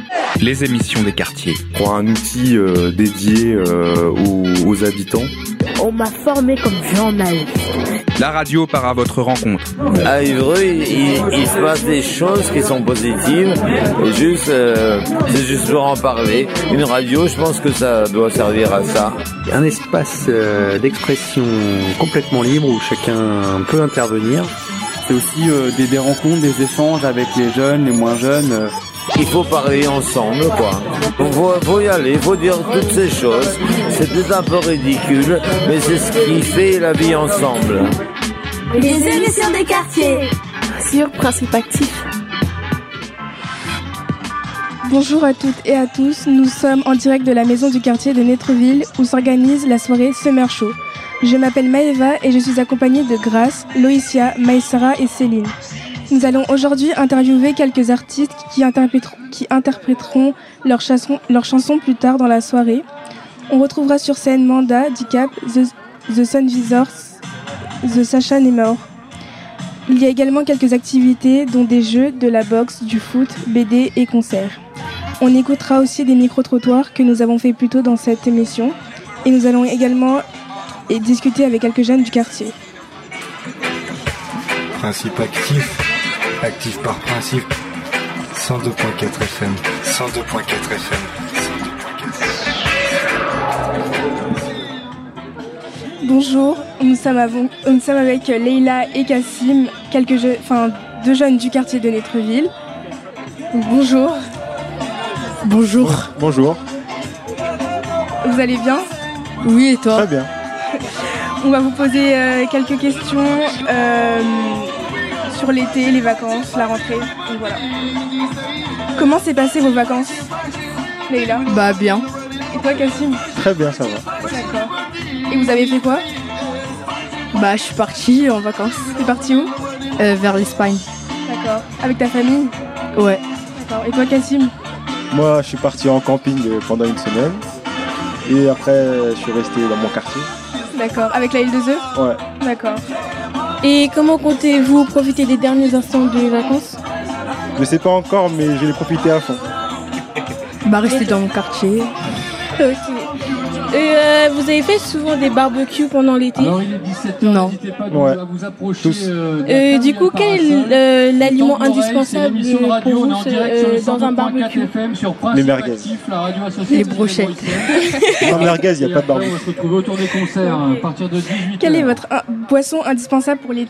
Les émissions des quartiers. Pour un outil dédié aux habitants. On m'a formé comme journaliste. La radio part à votre rencontre. À Évreux, il se passe des choses qui sont positives. Et c'est juste pour en parler. Une radio, je pense que ça doit servir à ça. Un espace d'expression complètement libre où chacun peut intervenir. C'est aussi des rencontres, des échanges avec les jeunes, les moins jeunes. Il faut parler ensemble, quoi. Faut y aller, faut dire toutes ces choses. C'est peut-être un peu ridicule, mais c'est ce qui fait la vie ensemble. Les émissions des quartiers sur Principe Actif. Bonjour à toutes et à tous, nous sommes en direct de la maison du quartier de Nétreville où s'organise la soirée Summer Show. Je m'appelle Maëva et je suis accompagnée de Grace, Loïcia, Maïsara et Céline. Nous allons aujourd'hui interviewer quelques artistes qui interpréteront leurs chansons plus tard dans la soirée. On retrouvera sur scène Manda, Dicap, The Sun Visors, The Sacha Nemor. Il y a également quelques activités dont des jeux, de la boxe, du foot, BD et concerts. On écoutera aussi des micro-trottoirs que nous avons fait plus tôt dans cette émission et nous allons également discuter avec quelques jeunes du quartier. Principe actif. Actif par principe, 102.4 FM, 102.4 FM, 102.4 FM. Bonjour, nous sommes avec Leïla et Kassim, deux jeunes du quartier de Nétreville. Bonjour. Bonjour. Bonjour. Vous allez bien ? Oui, et toi ? Très bien. On va vous poser quelques questions sur l'été, les vacances, la rentrée. Donc voilà. Comment s'est passé vos vacances, Leïla ? Bah bien. Et toi, Kassim ? Très bien, ça va. D'accord. Et vous avez fait quoi ? Bah je suis partie en vacances. T'es parti où ? Vers l'Espagne. D'accord. Avec ta famille ? Ouais. D'accord. Et toi, Kassim ? Moi, je suis parti en camping pendant une semaine. Et après, je suis resté dans mon quartier. D'accord. Avec la île de Zeu ? Ouais. D'accord. Et comment comptez-vous profiter des derniers instants de vacances ? Je sais pas encore, mais je vais les profiter à fond. Bah rester dans mon quartier. Ok. Vous avez fait souvent des barbecues pendant l'été ? Alors il est 17h, Non. n'hésitez pas Ouais. à vous approcher. Tous. Du coup, quel est l'aliment indispensable pour vous dans un barbecue ? Les merguez. Les brochettes. Sans merguez, il n'y a pas de barbecue. On va se retrouver autour des concerts à partir de 18h. Quelle est votre boisson indispensable pour l'été ?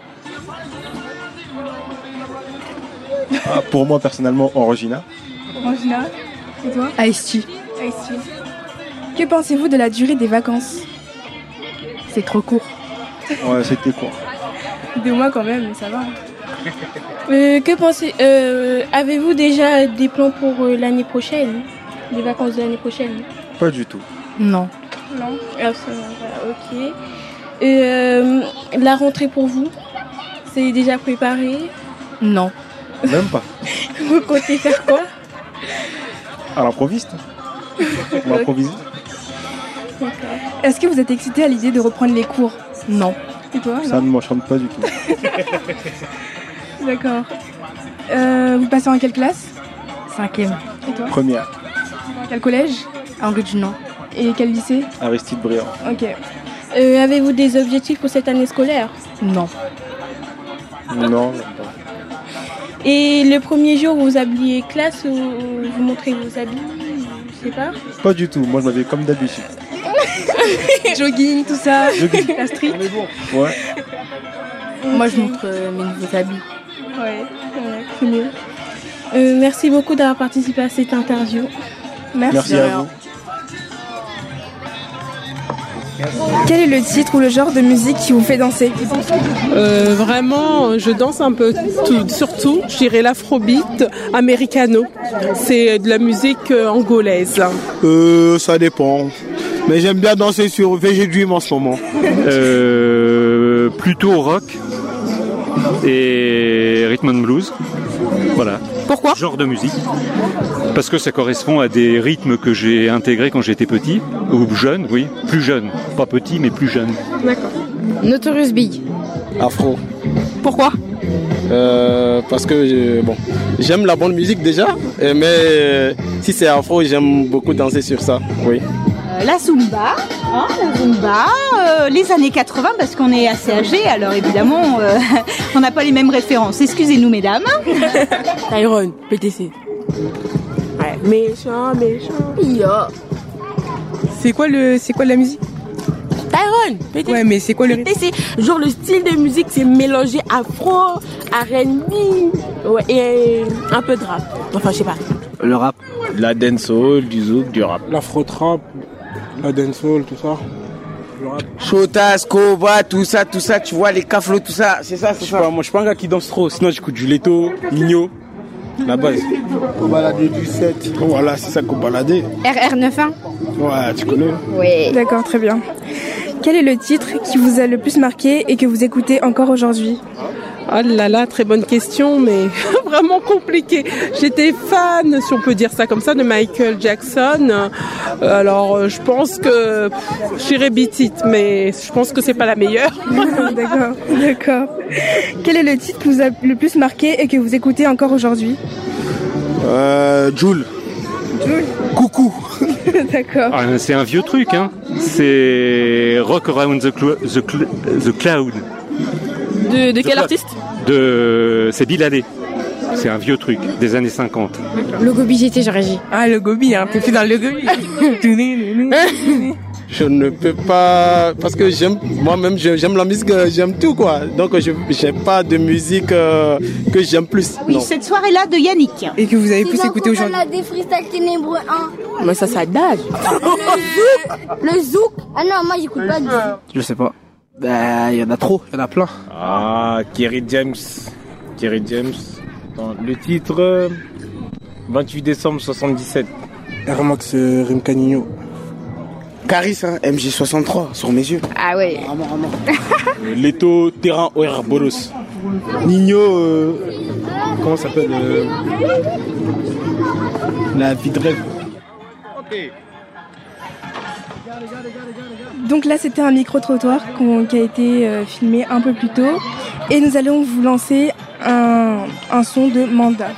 Pour moi, personnellement, Orangina. Orangina. Et toi ? Ice tea. Ice tea. Que pensez-vous de la durée des vacances ? C'est trop court. Ouais, c'était court. 2 mois quand même, mais ça va. Que pensez avez-vous déjà des plans pour l'année prochaine ? Les vacances de l'année prochaine ? Pas du tout. Non. Non ? Absolument pas, ok. La rentrée pour vous ? C'est déjà préparé ? Non. Même pas. Vous comptez faire quoi ? À l'improviste. On va improviser. D'accord. Est-ce que vous êtes excité à l'idée de reprendre les cours ? Non. Et toi ? Ça ne m'enchante pas du tout. D'accord. Vous passez en quelle classe ? 5e. Et toi ? Première. Quel collège ? Henri Dunant. Et quel lycée ? Aristide Briand. Ok. Avez-vous des objectifs pour cette année scolaire ? Non. Non. Et le premier jour, vous habillez classe ou vous montrez vos habits ? Je sais pas. Pas du tout. Moi, je m'habille comme d'habitude. Jogging, tout ça. Jogging. La street. Ouais. Moi je montre mes nouveaux habits. Ouais, c'est mieux. Merci beaucoup d'avoir participé à cette interview. Merci à vous. Quel est le titre ou le genre de musique qui vous fait danser ? Vraiment, je danse un peu surtout, je dirais l'afrobeat americano. C'est de la musique angolaise. Ça dépend. Mais j'aime bien danser sur VG Dream en ce moment. Plutôt rock et rhythm and blues. Voilà. Pourquoi ? Genre de musique. Parce que ça correspond à des rythmes que j'ai intégrés quand j'étais petit, ou jeune, oui, plus jeune. Pas petit, mais plus jeune. D'accord. Notorious Big. Afro. Pourquoi ? Parce que j'aime la bonne musique déjà, mais si c'est afro, j'aime beaucoup danser sur ça. Oui. La Zumba, les années 80 parce qu'on est assez âgés, alors évidemment on n'a pas les mêmes références. Excusez-nous mesdames. Tyrone, PTC. Ouais, méchant. Yeah. C'est quoi la musique? Tyrone, PTC. Ouais, mais c'est quoi le rythme? PTC, genre le style de musique, c'est mélangé afro, R&B, ouais, et un peu de rap. Enfin, je sais pas. Le rap. La dancehall, du zouk, du rap. L'afro-trap, la dancehall, tout ça. Chotas, Kova, tout ça, tu vois, les caflos, tout ça, c'est ça. Moi, je suis pas un gars qui danse trop, sinon j'écoute du Leto, Nino, la base. Balader du 7. Voilà, c'est ça qu'on baladait. RR91. Ouais, tu connais. Oui. D'accord, très bien. Quel est le titre qui vous a le plus marqué et que vous écoutez encore aujourd'hui? Oh là là, très bonne question, mais vraiment compliqué. J'étais fan, si on peut dire ça comme ça, de Michael Jackson. Alors, je pense que j'irais Beat It, mais je pense que c'est pas la meilleure. D'accord. Quel est le titre qui vous a le plus marqué et que vous écoutez encore aujourd'hui? Jul. Coucou. D'accord. Ah, c'est un vieux truc, hein. C'est Rock Around the Cloud. De quel artiste? C'est Bill Haley. C'est un vieux truc des années 50. Le Gobi, j'étais, j'aurais dit. Ah, le Gobi, hein, t'es plus dans le Gobi. Je ne peux pas, parce que j'aime la musique, j'aime tout quoi. Donc je n'ai pas de musique que j'aime plus. Oui, cette soirée-là de Yannick. Et que vous avez plus écouté aujourd'hui. On a des freestyle ténébreux 1. Mais ça date. Le zouk. Ah non, moi j'écoute pas du zouk. Je sais pas. Il y en a trop, il y en a plein. Ah, Kerry James. Attends, le titre 28 décembre 77. Air Max Rimcanino. Caris, hein, MJ63 sur mes yeux. Ah ouais. Leto Terrain OR Bolos. Nino, comment ça s'appelle La vie de rêve. Ok. Donc là, c'était un micro-trottoir qui a été filmé un peu plus tôt. Et nous allons vous lancer un son de Manda.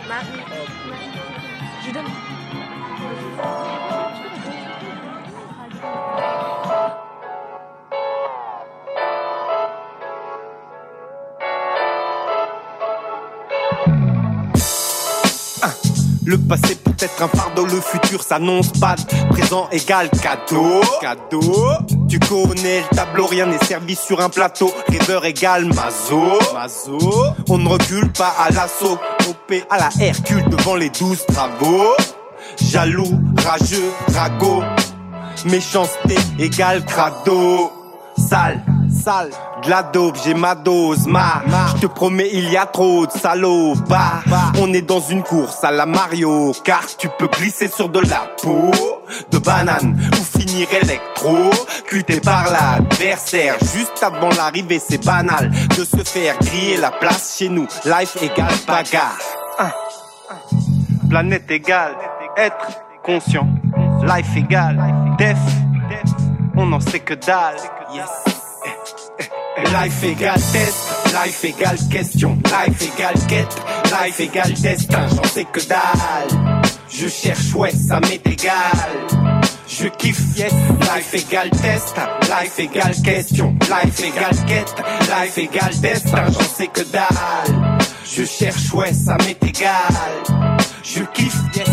Le passé peut être un fardeau, le futur s'annonce bad. Présent égale cadeau. Tu connais le tableau, rien n'est servi sur un plateau. Rêveur égale mazo. On ne recule pas à l'assaut. OP à la Hercule devant les 12 travaux. Jaloux, rageux, ragot. Méchanceté égale crado. Sale, de la dope, j'ai ma dose, je te promets il y a trop de salauds. On est dans une course à la Mario Kart. Tu peux glisser sur de la peau de banane ou finir électro, cuité par l'adversaire. Juste avant l'arrivée, c'est banal de se faire griller la place chez nous. Life égale bagarre. Planète égale être conscient. Life égale def. On n'en sait que dalle. Yes. Life égale test, life égale question, life égale quête, life égale destin, j'en sais que dalle. Je cherche, ouais, ça m'est égal. Je kiffe, yes, life égale test, life égale question, life égale quête, life égale destin, j'en sais que dalle. Je cherche, ouais, ça m'est égal. Je kiffe, yes.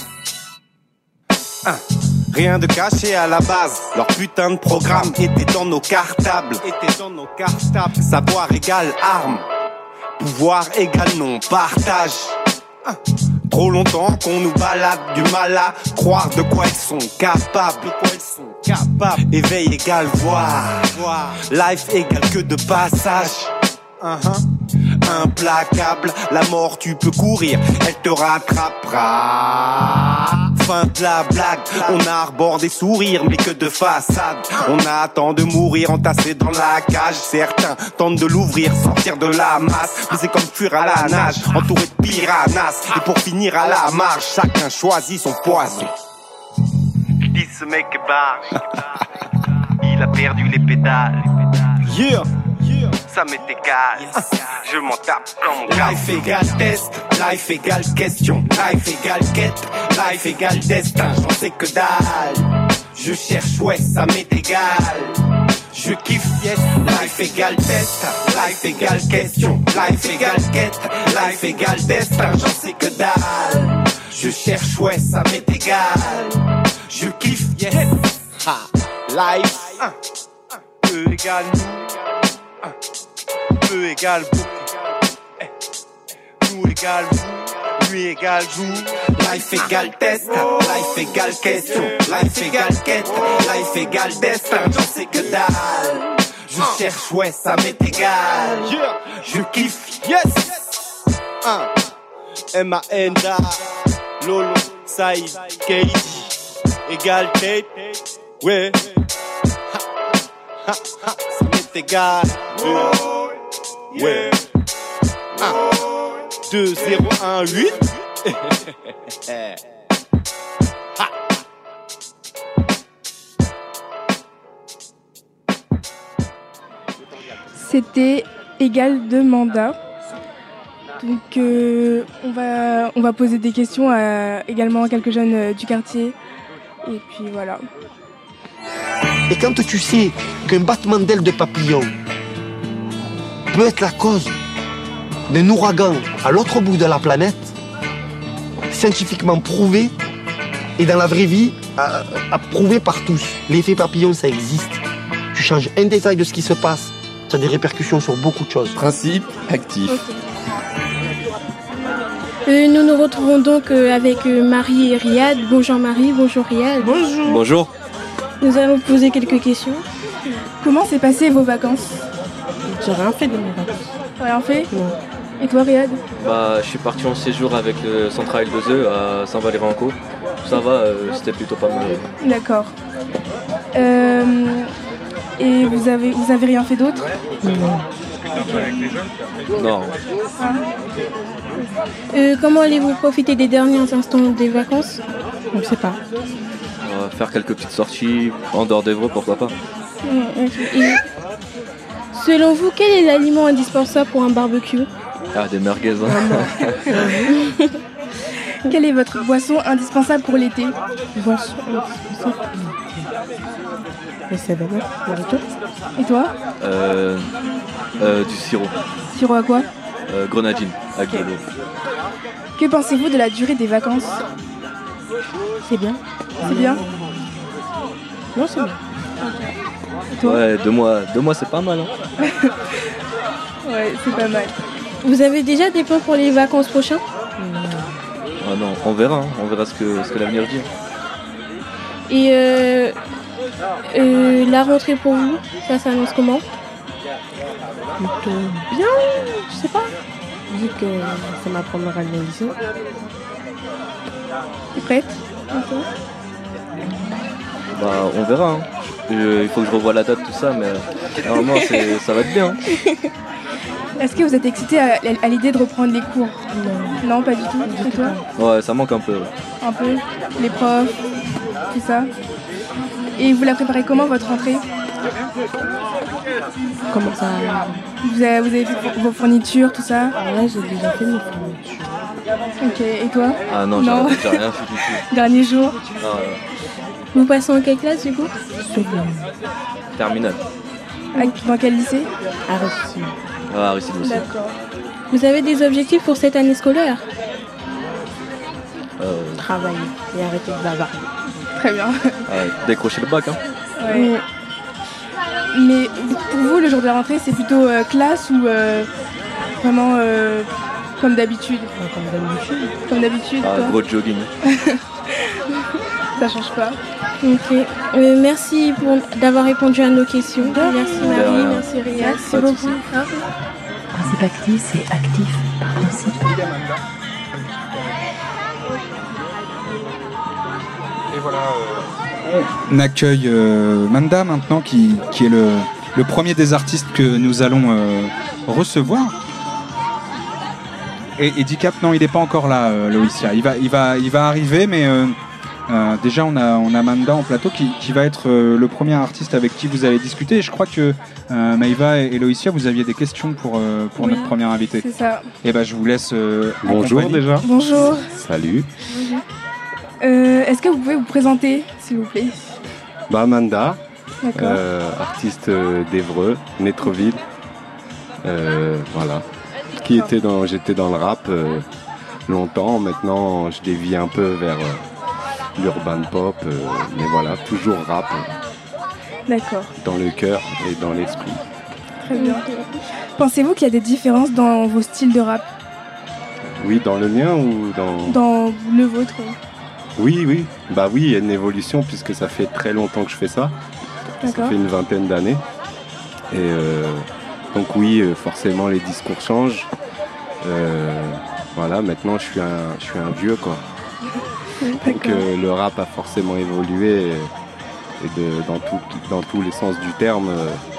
Rien de caché à la base, leur putain de programme était dans nos cartables. Savoir égale arme, pouvoir égale non-partage. Trop longtemps qu'on nous balade, du mal à croire de quoi ils sont capables. Éveil égale voir, life égale que de passage. Implacable, la mort tu peux courir, elle te rattrapera. Fin de la blague, on arbore des sourires mais que de façade. On attend de mourir entassé dans la cage. Certains tentent de l'ouvrir, sortir de la masse, mais c'est comme fuir à la nage, entouré de piranhas. Et pour finir à la marge, chacun choisit son poison. Je dis ce mec est barge, il a perdu les pédales. Yeah. ça m'est égal. Je m'en tape dans mon cas. Life égale test, life égale question, life égale quête, life égale destin. J'en sais que dalle. Je cherche, ouais, ça m'est égal. Je kiffe, yes. Life égale test, life égale question, life égale quête, life égale destin. J'en sais que dalle. Je cherche, ouais, ça m'est égal. Je kiffe, yes. Ha. Life, peu égale nous, peu égale vous, nous égale vous, lui égale vous. Life égale test, life égale question, life égale quête, life égale destin. J'en sais que dalle. Je cherche, ouais, ça m'est égal. Je kiffe, yes. M.A.N.D.A. Lolo, Saïd, Keidi, égal tape, ouais. Ça m'est égal, ouais. 2, 0, 1, 8. C'était égal de mandat. Donc on va poser des questions également à quelques jeunes du quartier. Et puis voilà. Et quand tu sais qu'un battement d'aile de papillon peut être la cause d'un ouragan à l'autre bout de la planète, scientifiquement prouvé, et dans la vraie vie, approuvé par tous. L'effet papillon, ça existe. Tu changes un détail de ce qui se passe, ça a des répercussions sur beaucoup de choses. Principe actif. Okay. Nous nous retrouvons donc avec Marie et Riyad. Bonjour Marie, bonjour Riyad. Bonjour. Bonjour. Nous allons poser quelques questions. Comment s'est passé vos vacances? J'ai rien fait de mes vacances. Rien fait? Non. Et toi Riyad? Je suis parti en séjour avec le Central 2E à Saint-Valery-en-Caux. Ça va, c'était plutôt pas mal. D'accord. Et vous avez rien fait d'autre? Non. Non. Ah. Comment allez-vous profiter des derniers instants des vacances? On ne sait pas. On va faire quelques petites sorties en dehors d'Évreux, pourquoi pas. Et selon vous, quel est l'aliment indispensable pour un barbecue? Des merguez. Quelle est votre boisson indispensable pour l'été? Boisson indispensable pour l'été. Et toi? Du sirop. Sirop à quoi? Grenadine, avec de l'eau. Que pensez-vous de la durée des vacances? C'est bien. C'est bien? Non, c'est bien. Et toi? Ouais, 2 mois c'est pas mal. Hein. Ouais, c'est pas mal. Vous avez déjà des plans pour les vacances prochaines? Non, on verra ce que l'avenir dit. Et la rentrée pour vous, ça s'annonce comment? Plutôt bien, je sais pas. Vu que c'est ma première année au lycée. T'es prête? On verra. Hein. Il faut que je revoie la date, tout ça, mais normalement ça va être bien. Est-ce que vous êtes excité à l'idée de reprendre les cours? Non, pas du tout. Et toi? Ouais, ça manque un peu. Un peu? Les profs, tout ça? Et vous la préparez comment votre rentrée? Comment ça? Vous avez fait vos fournitures, tout ça? Ouais, j'ai déjà fait mes fournitures. Ok, et toi? Ah non, j'ai rien fait du tout. Dernier jour? Vous passez en quelle classe du coup? Terminale. Dans quel lycée? Aristide aussi. D'accord. Vous avez des objectifs pour cette année scolaire? Travailler et arrêter de bavarder. Très bien. Décrocher le bac, hein. Ouais. Mais pour vous, le jour de la rentrée, c'est plutôt classe ou vraiment comme d'habitude? Comme d'habitude. Gros jogging. Ça change pas. Ok. Merci d'avoir répondu à nos questions. Merci Marie, merci Riyad. Merci beaucoup. Principe actif, c'est actif par principe. Et voilà. On accueille Manda maintenant, qui est le premier des artistes que nous allons recevoir. Et Dicap, non, il n'est pas encore là, Loïcia. Il va arriver, mais Déjà, on a Manda en plateau qui va être le premier artiste avec qui vous allez discuter. Et je crois que Maïva et Loïcia, vous aviez des questions pour notre premier invité. C'est ça. Et je vous laisse. Bonjour accompagner. déjà. Bonjour. Salut. Bonjour. Est-ce que vous pouvez vous présenter, s'il vous plaît? Manda, D'accord. artiste d'Évreux, Nétreville. Voilà. J'étais dans le rap longtemps. Maintenant, je dévie un peu vers l'urban pop, mais voilà, toujours rap. D'accord. Dans le cœur et dans l'esprit. Très bien. Pensez-vous qu'il y a des différences dans vos styles de rap? Oui, dans le mien ou Dans le vôtre? Oui. Bah oui, il y a une évolution puisque ça fait très longtemps que je fais ça. D'accord. Ça fait une vingtaine d'années. Et donc oui, forcément les discours changent. Voilà, maintenant je suis un vieux quoi. Donc le rap a forcément évolué dans tous les sens du terme.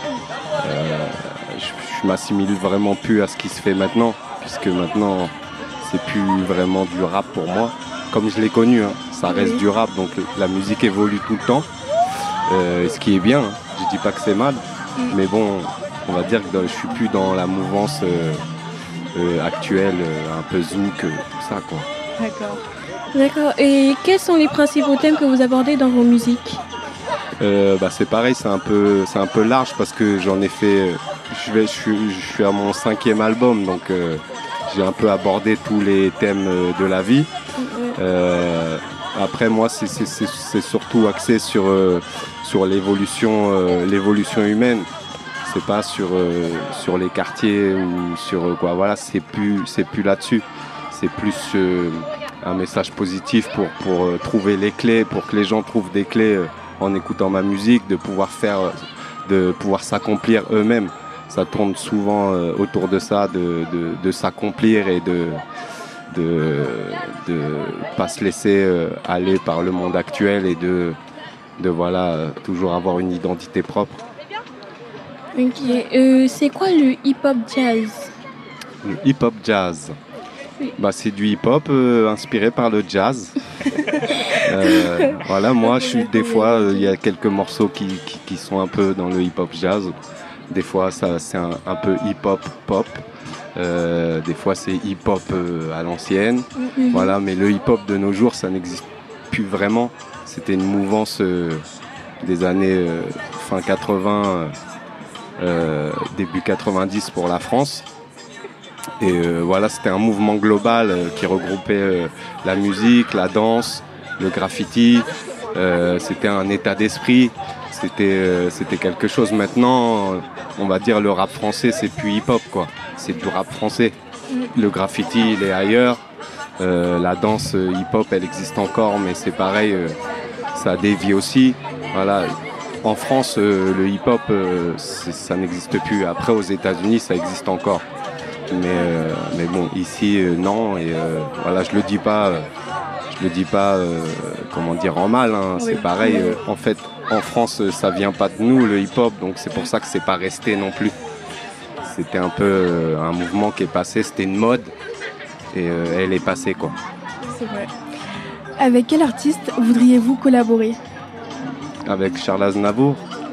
Je m'assimile vraiment plus à ce qui se fait maintenant, puisque maintenant c'est plus vraiment du rap pour moi, comme je l'ai connu, hein. Ça reste du rap, donc la musique évolue tout le temps, ce qui est bien, hein. Je dis pas que c'est mal, mais bon, on va dire que je suis plus dans la mouvance actuelle, un peu zouk, tout ça quoi. D'accord. Et quels sont les principaux thèmes que vous abordez dans vos musiques? C'est pareil, c'est un peu large parce que j'en ai fait. Je suis à mon 5e album, donc j'ai un peu abordé tous les thèmes de la vie. Après moi, c'est surtout axé sur l'évolution humaine. C'est pas sur les quartiers ou sur quoi. Voilà, c'est plus là-dessus. C'est plus un message positif pour trouver les clés, pour que les gens trouvent des clés en écoutant ma musique, de pouvoir s'accomplir eux-mêmes. Ça tourne souvent autour de ça, de s'accomplir et de pas se laisser aller par le monde actuel et de voilà, toujours avoir une identité propre. Ok. C'est quoi le hip-hop jazz? Le hip-hop jazz. Oui. C'est du hip-hop inspiré par le jazz. Voilà, moi, des fois, il y a quelques morceaux qui sont un peu dans le hip-hop jazz. Des fois, c'est un peu hip-hop pop. Des fois, c'est hip-hop à l'ancienne. Voilà, mais le hip-hop de nos jours, ça n'existe plus vraiment. C'était une mouvance des années fin 80, début 90 pour la France. Et voilà, c'était un mouvement global qui regroupait la musique, la danse, le graffiti. C'était un état d'esprit. C'était quelque chose. Maintenant, on va dire le rap français, c'est plus hip-hop quoi. C'est du rap français. Le graffiti, il est ailleurs. La danse hip-hop, elle existe encore, mais c'est pareil, ça dévie aussi. Voilà. En France, le hip-hop, ça n'existe plus. Après, aux États-Unis, ça existe encore. Mais bon, ici, non. Et voilà, je le dis pas. Comment dire, en mal. Hein. C'est pareil. En fait, en France, ça vient pas de nous, le hip-hop. Donc c'est pour ça que c'est pas resté non plus. C'était un peu un mouvement qui est passé. C'était une mode. Et elle est passée, quoi. C'est vrai. Avec quel artiste voudriez-vous collaborer? Avec Charles Aznavour.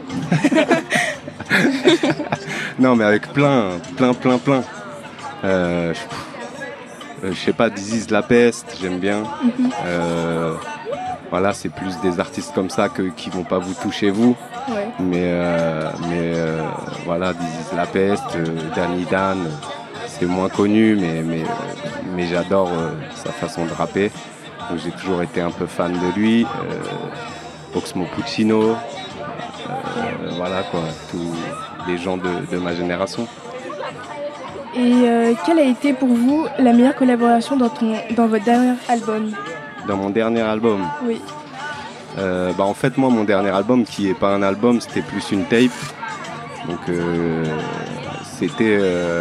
Non, mais avec plein. Je sais pas, This Is La Peste, j'aime bien. Voilà, c'est plus des artistes comme ça qui vont pas vous toucher vous. Ouais. Mais voilà, This Is La Peste, Danny Dan, c'est moins connu, mais j'adore sa façon de rapper. Donc j'ai toujours été un peu fan de lui. Oxmo Puccino, voilà quoi, tous les gens de ma génération. Et quelle a été pour vous la meilleure collaboration dans votre dernier album? Dans mon dernier album? Oui. En fait, moi, mon dernier album, qui n'est pas un album, c'était plus une tape. Donc, c'était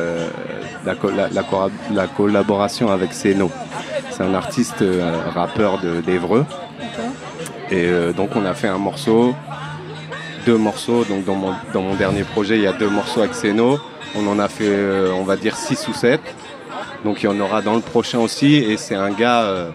la collaboration avec Seno. C'est un artiste rappeur d'Évreux. Et donc, on a fait deux morceaux. Donc, dans mon dernier projet, il y a 2 morceaux avec Seno. On en a fait, on va dire, 6 ou 7. Donc il y en aura dans le prochain aussi. Et c'est un gars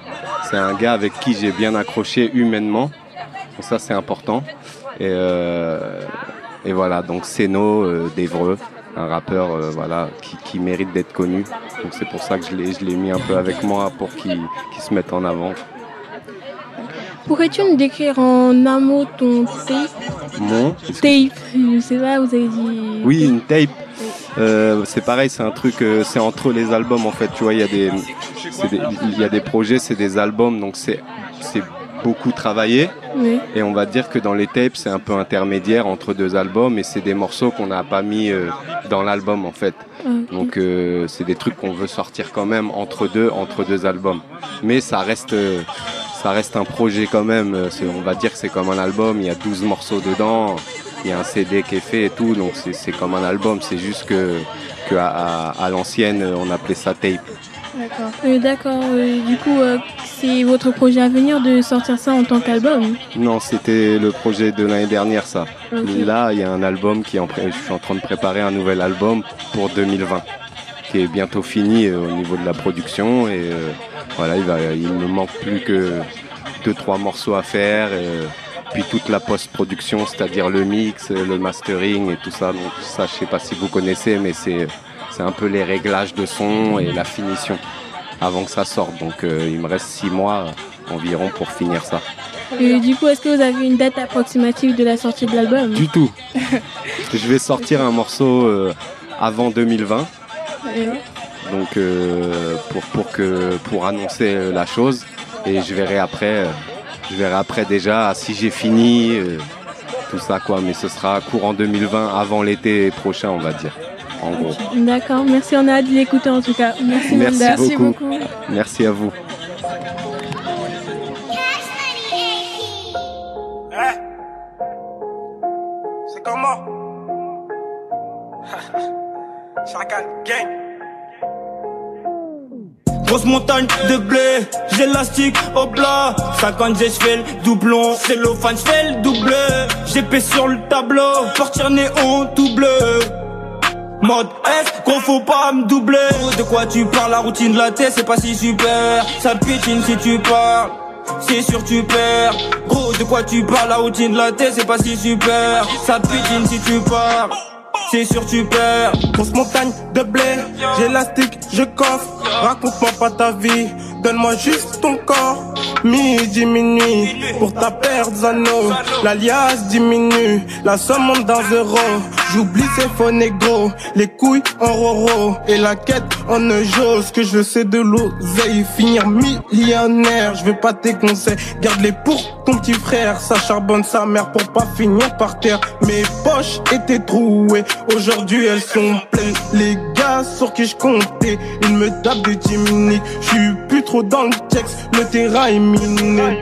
C'est un gars avec qui j'ai bien accroché humainement. Donc ça, c'est important. Et voilà, donc Seno d'Evreux, un rappeur voilà, qui mérite d'être connu. Donc c'est pour ça que je l'ai mis un peu avec moi pour qu'il se mette en avant. Pourrais-tu nous décrire en un mot ton tape? Mon Tape, je sais pas, vous avez dit... Oui, une tape. C'est pareil, c'est un truc, c'est entre les albums en fait. Tu vois, il y a des projets, c'est des albums, donc c'est beaucoup travaillé. Oui. Et on va dire que dans les tapes, c'est un peu intermédiaire entre deux albums et c'est des morceaux qu'on n'a pas mis dans l'album en fait. Okay. Donc c'est des trucs qu'on veut sortir quand même entre deux albums. Mais ça reste un projet quand même. On va dire que c'est comme un album, il y a 12 morceaux dedans, il y a un CD qui est fait et tout, donc c'est comme un album. C'est juste que à l'ancienne, on appelait ça tape. D'accord. Du coup, c'est votre projet à venir de sortir ça en tant qu'album? Non, c'était le projet de l'année dernière, ça. Okay. Là, il y a un album je suis en train de préparer un nouvel album pour 2020, qui est bientôt fini au niveau de la production. Et voilà, il me manque plus que 2-3 morceaux à faire. Puis toute la post-production, c'est-à-dire le mix, le mastering et tout ça. Donc ça, je sais pas si vous connaissez, mais c'est un peu les réglages de son et la finition avant que ça sorte. Donc il me reste 6 mois environ pour finir ça. Et du coup, est-ce que vous avez une date approximative de la sortie de l'album? Du tout. Je vais sortir un morceau avant 2020. Donc pour annoncer la chose, et je verrai après déjà si j'ai fini tout ça quoi, mais ce sera courant 2020 avant l'été prochain, on va dire. En gros. D'accord, merci, on a hâte de l'écouter en tout cas. Merci beaucoup. Merci à vous. C'est comment? Chacal gang. Grosse montagne de blé, j'élastique au plat. 50 G, j'fais le doublon. Cellophane, j'fais le double. GP sur le tableau, portière néon tout bleu. Mode S, qu'on faut pas me doubler. De quoi tu parles, la routine de la tête, c'est pas si super. Ça te pitine si tu parles, c'est sûr tu perds. Gros, de quoi tu parles, la routine de la tête, c'est pas si super. Ça te pitine si tu parles, c'est sûr tu perds. Grosse montagne de blé, j'élastique, je coffre. Raconte-moi pas ta vie, donne-moi juste ton corps. Midi, minuit, pour ta paire d'anneaux. L'alias diminue, la somme monte dans 0. J'oublie ces faux négros, les couilles en roro. Et la quête en neujos, ce que je veux c'est de l'oseille. Finir millionnaire, je veux pas tes conseils, garde-les pour ton petit frère. Ça charbonne sa mère pour pas finir par terre. Mes poches étaient trouées, aujourd'hui elles sont pleines. Les gars sur qui je comptais, ils me tapent de 10 minutes. J'suis plus trop dans le texte, le terrain est miné.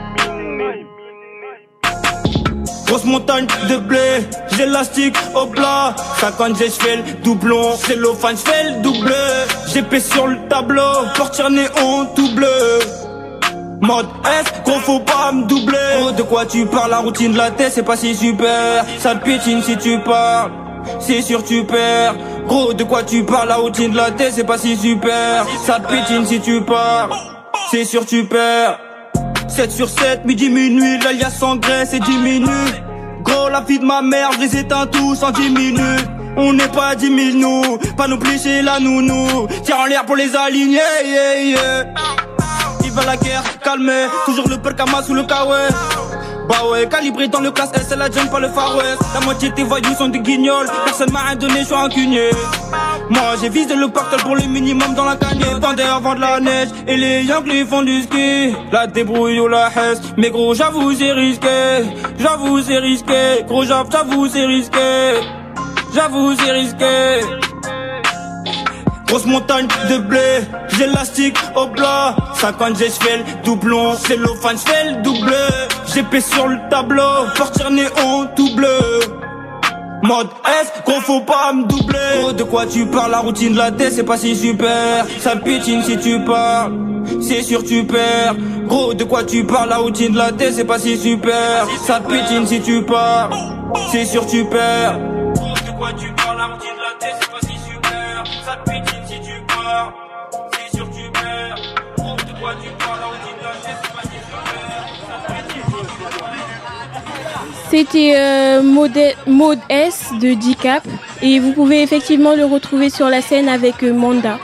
Grosse montagne de blé, j'élastique au plat. 50 G, j'fais le doublon. Cellophane, j'fais le double. GP sur le tableau, portière néon tout bleu. Mode S, qu'on faut pas me doubler. Oh, de quoi tu parles, la routine de la tête, c'est pas si super. Ça te pitine si tu parles, c'est sûr tu perds. Gros, de quoi tu parles, la routine de la tête, c'est pas si super. Ça te pitine si tu parles, c'est sûr tu perds. 7 sur 7, midi, minuit, l'alias sans graisse et 10 minutes. Gros, la vie de ma mère, je les éteins tous en 10 minutes. On n'est pas 10 000 nous, pas nous plicher la nounou. Tire en l'air pour les aligner, yeah, yeah. Il va la guerre, calmer, toujours le perkama sous le kawaii. Bah ouais, calibré dans le classe S, c'est la jump, pas le Far West. La moitié de tes voyous sont des guignols, personne m'a rien donné, je suis rancunier. Moi j'ai visé le portal pour le minimum dans la cagnotte. Vendez avant de la neige, et les Yankees font du ski. La débrouille ou la hesse, mais gros j'avoue c'est risqué. J'avoue c'est risqué, gros j'avoue c'est risqué. J'avoue c'est risqué. Grosse montagne de blé, j'élastique au plat. 50 G, j'fais le doublon. Cellophane, j'fais le double. GP sur le tableau, portière néon tout bleu. Mode S, qu'on faut pas me doubler. Oh, de quoi tu parles, la routine de la tête, c'est pas si super. Ça te pitine si tu parles, c'est sûr tu perds. Gros, de quoi tu parles, la routine de la tête, c'est pas si super. Ça te pitine si tu parles, c'est sûr tu perds. Gros, de quoi tu parles, la routine de la tête, c'est pas si super. Ça te pitine si tu parles, c'est sûr tu perds. Gros, de quoi tu parles, la routine de la tête, c'est pas si super. C'était Mode S de D-Cap et vous pouvez effectivement le retrouver sur la scène avec Manda.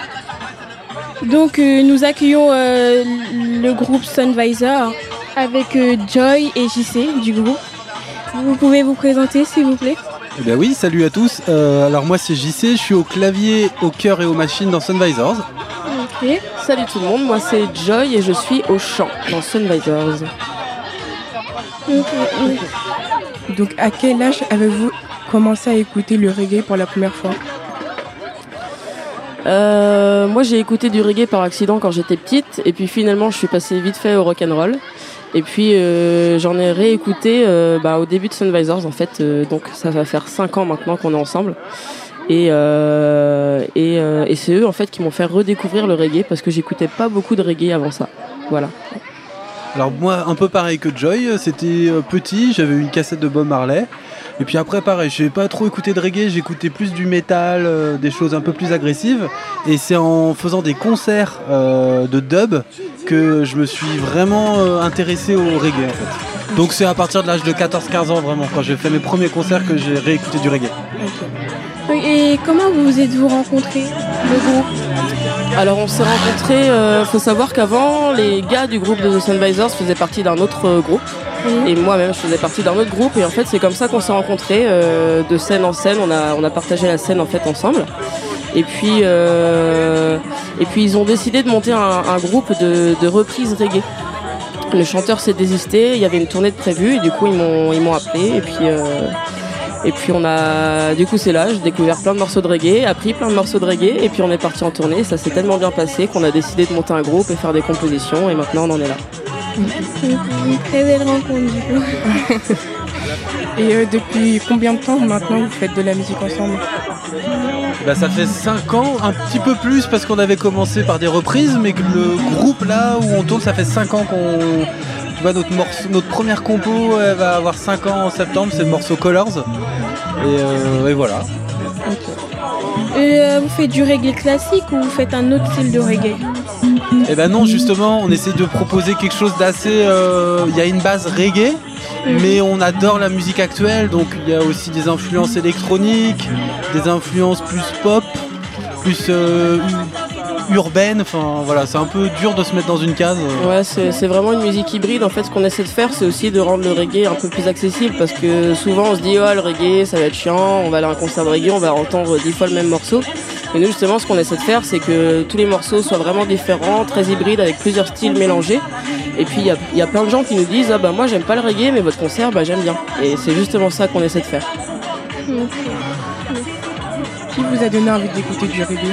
Donc nous accueillons le groupe Sunvisor avec Joy et JC du groupe. Vous pouvez vous présenter s'il vous plaît? Eh bien oui, salut à tous. Alors moi c'est JC, je suis au clavier, au chœur et aux machines dans Sunvisors. Ok. Salut tout le monde, moi c'est Joy et je suis au chant dans Sunvisors. Donc à quel âge avez-vous commencé à écouter le reggae pour la première fois? Moi j'ai écouté du reggae par accident quand j'étais petite et puis finalement je suis passée vite fait au rock'n'roll et puis j'en ai réécouté au début de Sunvisors en fait, donc ça va faire 5 ans maintenant qu'on est ensemble et c'est eux en fait qui m'ont fait redécouvrir le reggae parce que j'écoutais pas beaucoup de reggae avant ça, voilà. Alors moi un peu pareil que Joy, c'était petit, j'avais une cassette de Bob Marley. Et puis après pareil, je n'ai pas trop écouté de reggae, j'écoutais plus du métal, des choses un peu plus agressives. Et c'est en faisant des concerts de dub que je me suis vraiment intéressé au reggae en fait. Donc c'est à partir de l'âge de 14-15 ans vraiment, quand j'ai fait mes premiers concerts que j'ai réécouté du reggae. Et comment vous êtes-vous rencontrés, le groupe? Alors on s'est rencontrés, faut savoir qu'avant les gars du groupe de The Sunvisors faisaient partie d'un autre groupe. Et moi-même je faisais partie d'un autre groupe et en fait c'est comme ça qu'on s'est rencontrés de scène en scène, on a partagé la scène en fait ensemble et puis ils ont décidé de monter un groupe de reprises reggae. Le chanteur s'est désisté, il y avait une tournée de prévue et du coup ils m'ont appelé et puis on a, du coup c'est là, j'ai découvert plein de morceaux de reggae, appris plein de morceaux de reggae et puis on est parti en tournée, ça s'est tellement bien passé qu'on a décidé de monter un groupe et faire des compositions et maintenant on en est là. Une très belle rencontre du coup. Et depuis combien de temps maintenant vous faites de la musique ensemble? Ça fait 5 ans, un petit peu plus parce qu'on avait commencé par des reprises, mais que le groupe là où on tourne, ça fait 5 ans qu'on... Tu vois, notre première compo, elle va avoir 5 ans en septembre, c'est le morceau Colors. Et voilà. Okay. Vous faites du reggae classique ou vous faites un autre style de reggae? Eh ben non, justement, on essaie de proposer quelque chose d'assez... Il y a une base reggae, mais on adore la musique actuelle, donc il y a aussi des influences électroniques, des influences plus pop, plus urbaine, enfin voilà, c'est un peu dur de se mettre dans une case. Ouais, c'est vraiment une musique hybride. En fait, ce qu'on essaie de faire, c'est aussi de rendre le reggae un peu plus accessible parce que souvent on se dit, oh le reggae ça va être chiant, on va aller à un concert de reggae, on va entendre 10 fois le même morceau. Et nous justement, ce qu'on essaie de faire, c'est que tous les morceaux soient vraiment différents, très hybrides, avec plusieurs styles mélangés. Et puis il y a plein de gens qui nous disent, ah bah moi j'aime pas le reggae, mais votre concert, bah j'aime bien. Et c'est justement ça qu'on essaie de faire. Qui vous a donné envie d'écouter du reggae?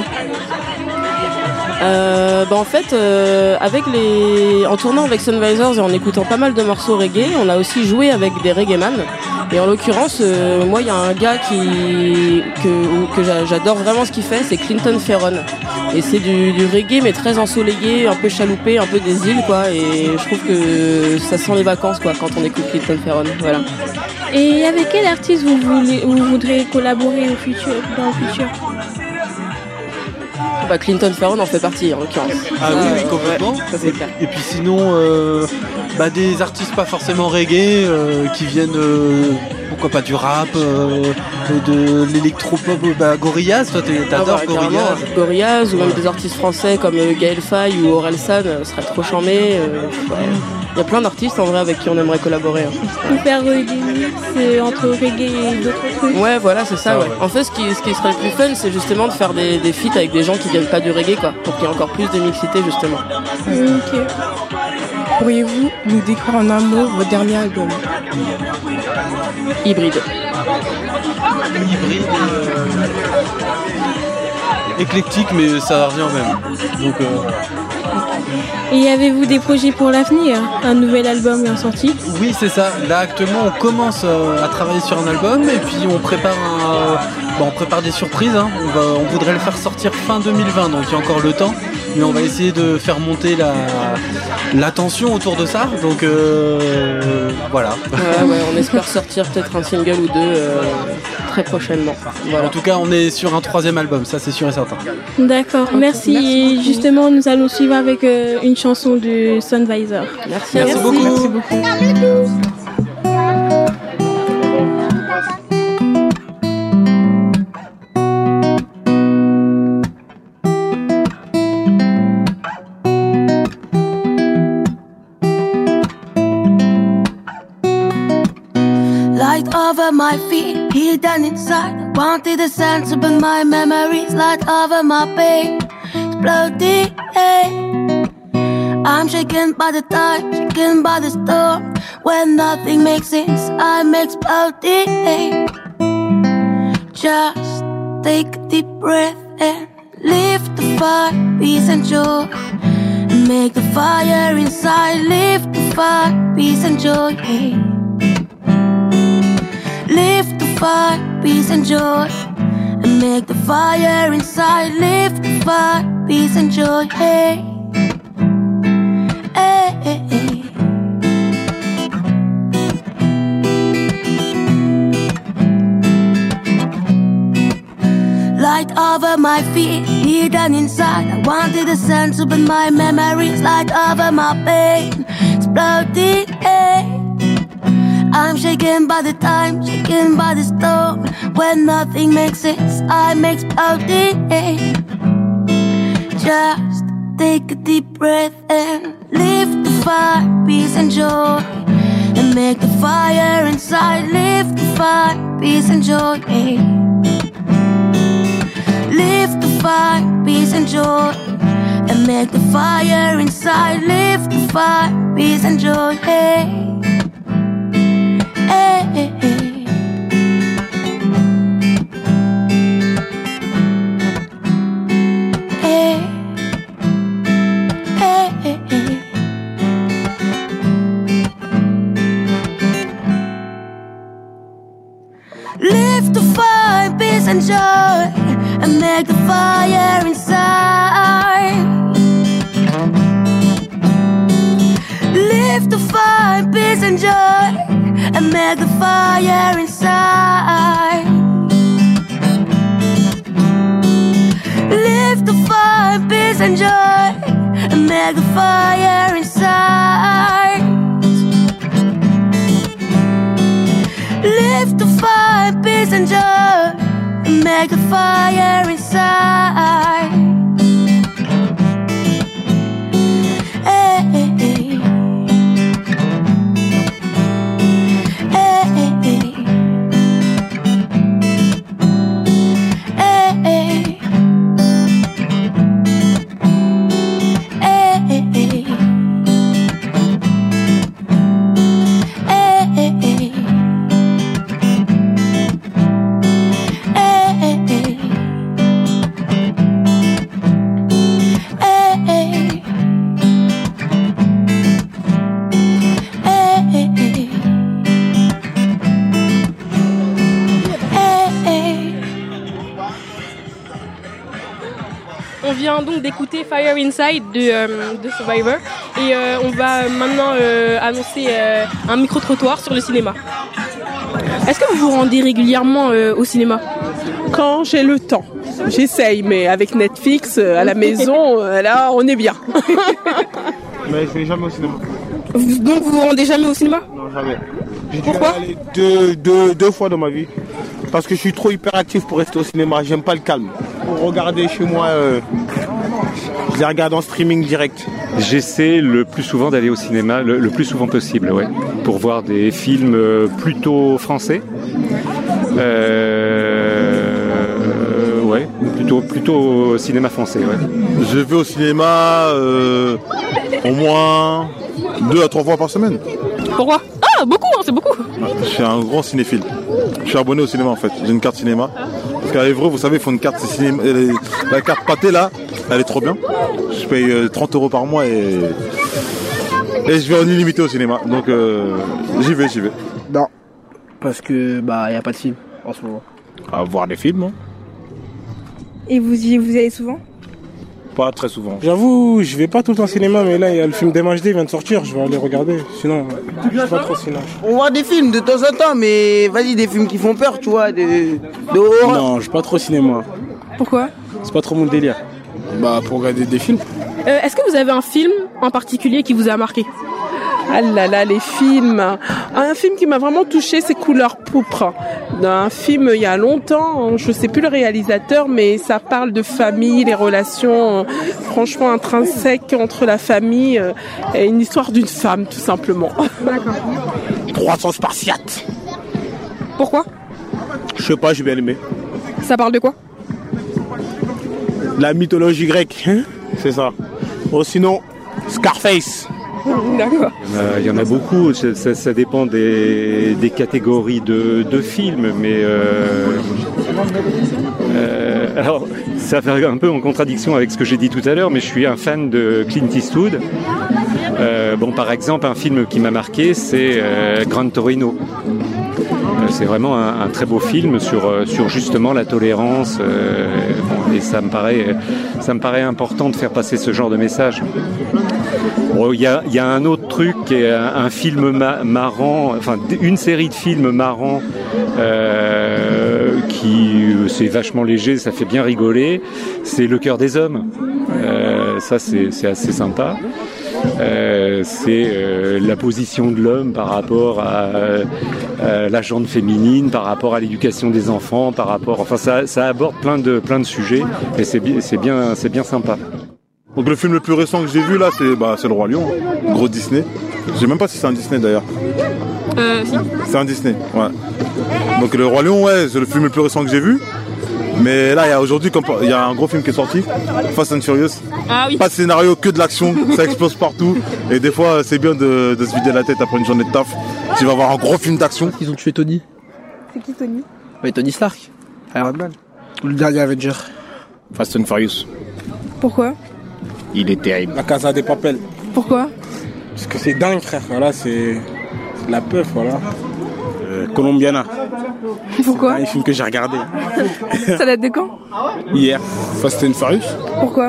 En fait, en tournant avec Sunvisors et en écoutant pas mal de morceaux reggae, on a aussi joué avec des reggaeman. Et en l'occurrence, moi, il y a un gars que j'adore vraiment ce qu'il fait, c'est Clinton Ferron. Et c'est du reggae, mais très ensoleillé, un peu chaloupé, un peu des îles, quoi. Et je trouve que ça sent les vacances, quoi, quand on écoute Clinton Ferron. Voilà. Et avec quel artiste vous voudrez collaborer dans le futur? Bah, Clinton Ferron en fait partie en l'occurrence. Ah oui, complètement. Ouais, ça c'est clair. Et puis sinon, des artistes pas forcément reggae qui viennent, pourquoi pas du rap, de l'électropop, Gorillaz, toi t'adores Gorillaz. Gorillaz ou même des artistes français comme Gaël Faye ou Orelsan, serait trop charmé. Il y a plein d'artistes en vrai avec qui on aimerait collaborer. Ou faire des mix entre reggae et d'autres trucs. Ouais, voilà, c'est ça. Ouais. En fait, ce qui serait le plus fun, c'est justement de faire des feats avec des gens qui viennent pas du reggae, quoi, pour qu'il y ait encore plus de mixité, justement. Ok. Pourriez-vous nous décrire en un mot votre dernier album? Hybride. Hybride. Éclectique, mais ça revient même. Donc. Et avez-vous des projets pour l'avenir? Un nouvel album est en sortie? Oui, c'est ça. Là, actuellement, on commence à travailler sur un album et puis on prépare on prépare des surprises. Hein. On voudrait le faire sortir fin 2020, donc il y a encore le temps. Mais on va essayer de faire monter l'attention autour de ça. Donc voilà. Ouais, on espère sortir peut-être un single ou deux très prochainement. Voilà. En tout cas, on est sur un 3e album, ça c'est sûr et certain. D'accord, merci. Et justement, nous allons suivre avec une chanson de Sunvisor. Merci beaucoup. Merci beaucoup. Light over my feet, hidden inside. Wanted a sense, but my memories light over my pain. Exploding. I'm shaken by the time, shaken by the storm. When nothing makes sense, I'm exploding. Just take a deep breath and lift the fire, peace and joy. Make the fire inside, lift the fire, peace and joy. Lift the fire, peace and joy. And make the fire inside, lift the fire, peace and joy. Hey, hey, hey, hey. Light over my feet, hidden inside. I wanted a sense, but my memories light over my pain. Exploding. Hey. I'm shaken by the time, shaken by the storm. When nothing makes sense, I'm exploding. Just take a deep breath and lift the fire, peace and joy. And make the fire inside, lift the fire, peace and joy. Lift the fire, peace and joy. And make the fire inside, lift the fire, peace and joy. Lift the fire, peace and joy, and make the fire inside. Lift the fire, peace and joy, and make the fire inside. Lift the fire, peace and joy, and make the fire inside. Lift the fire, peace and joy, and make the fire inside. Hey, hey, hey. On vient donc d'écouter Fire Inside de Survivor et on va maintenant annoncer un micro-trottoir sur le cinéma. Est-ce que vous vous rendez régulièrement au cinéma? Quand j'ai le temps. J'essaye, mais avec Netflix à la maison, là on est bien. Mais je vais jamais au cinéma. Donc vous vous rendez jamais au cinéma? Non, jamais. J'ai dû Pourquoi? aller deux fois dans ma vie. Parce que je suis trop hyperactif pour rester au cinéma, j'aime pas le calme. Pour regarder chez moi, je les regarde en streaming direct. J'essaie le plus souvent d'aller au cinéma, le plus souvent possible, ouais, pour voir des films plutôt français. Ouais, plutôt cinéma français, ouais. Je vais au cinéma au moins 2 à 3 fois par semaine. Pourquoi? Ah, beaucoup, hein, c'est beaucoup. Je suis un grand cinéphile. Je suis abonné au cinéma en fait. J'ai une carte cinéma. Parce qu'à Évreux, vous savez, il faut une carte cinéma. La carte pâtée là, elle est trop bien. Je paye 30 € par mois et je vais en illimité au cinéma. Donc j'y vais. Non, parce que bah y a pas de film en ce moment. À voir des films. Hein. Et vous allez souvent? Pas très souvent. J'avoue, je vais pas tout le temps au cinéma, mais là, il y a le film d'MHD qui vient de sortir, je vais aller regarder. Sinon, je suis pas trop cinéma. On voit des films de temps en temps, mais vas-y, des films qui font peur, tu vois, de horreur. Non, je suis pas trop cinéma. Pourquoi? C'est pas trop mon délire. Bah, pour regarder des films. Est-ce que vous avez un film en particulier qui vous a marqué? Ah là là, les films. Un film qui m'a vraiment touchée, c'est Couleur pourpre. Un film il y a longtemps, je ne sais plus le réalisateur, mais ça parle de famille, les relations franchement intrinsèques entre la famille et une histoire d'une femme, tout simplement. D'accord. 300 Spartiates. Pourquoi? Je sais pas, j'ai bien aimé. Ça parle de quoi? La mythologie grecque, hein, c'est ça. Bon, sinon, Scarface. D'accord. Il y en a beaucoup, ça dépend des catégories de films, mais alors ça fait un peu en contradiction avec ce que j'ai dit tout à l'heure, mais je suis un fan de Clint Eastwood. Bon, par exemple, un film qui m'a marqué, c'est Gran Torino. C'est vraiment un très beau film sur justement la tolérance, et ça me paraît important de faire passer ce genre de message. Bon, il y a un autre truc qui est un film marrant, enfin une série de films marrants qui c'est vachement léger, ça fait bien rigoler. C'est Le Cœur des hommes. Ça c'est assez sympa. C'est la position de l'homme par rapport à la gente féminine, par rapport à l'éducation des enfants, par rapport, enfin ça aborde plein de sujets et c'est bien sympa. Donc le film le plus récent que j'ai vu là, c'est Le Roi Lion, gros Disney. Je sais même pas si c'est un Disney d'ailleurs. Si. C'est un Disney, ouais. Donc Le Roi Lion, ouais, c'est le film le plus récent que j'ai vu. Mais là, aujourd'hui, il y a un gros film qui est sorti, Fast and Furious. Ah oui. Pas de scénario, que de l'action, ça explose partout. Et des fois, c'est bien de se vider la tête après une journée de taf. Tu vas voir un gros film d'action. Ils ont tué Tony. C'est qui Tony? Ouais, Tony Stark. Iron Man. Le dernier Avenger. Fast and Furious. Pourquoi? Il est terrible. La Casa de Papel. Pourquoi? Parce que c'est dingue, frère. Voilà, c'est la peur, voilà. Colombiana. Pourquoi? C'est un film que j'ai regardé. Ça date de quand? Hier. Fast and Furious. Pourquoi?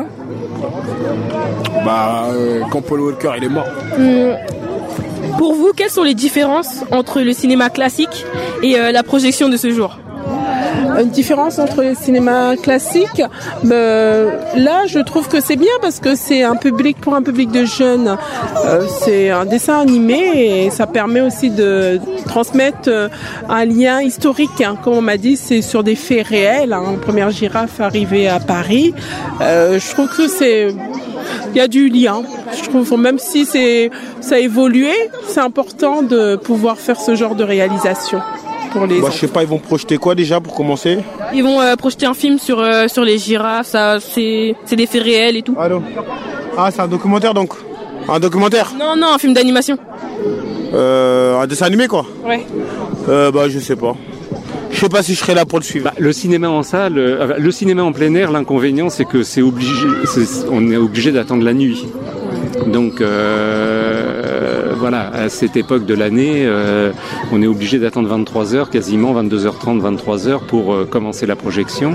Quand Paul Walker il est mort. Pour vous, quelles sont les différences entre le cinéma classique et la projection de ce jour? Une différence entre le cinéma classique, là je trouve que c'est bien parce que c'est pour un public de jeunes, c'est un dessin animé et ça permet aussi de transmettre un lien historique, hein. Comme on m'a dit, c'est sur des faits réels, hein. Première girafe arrivée à Paris, je trouve que il y a du lien. Je trouve, même si ça a évolué, c'est important de pouvoir faire ce genre de réalisation. Je sais pas, ils vont projeter quoi déjà pour commencer? Ils vont projeter un film sur les girafes, ça c'est des faits réels et tout. Allô? Ah, c'est un documentaire donc? Un documentaire? Non, un film d'animation. Un dessin animé quoi? Ouais. Je sais pas. Je sais pas si je serai là pour le suivre. Le cinéma en salle, le cinéma en plein air, l'inconvénient c'est que on est obligé d'attendre la nuit. Donc voilà, à cette époque de l'année, on est obligé d'attendre 23h, quasiment 22h30, 23h pour commencer la projection.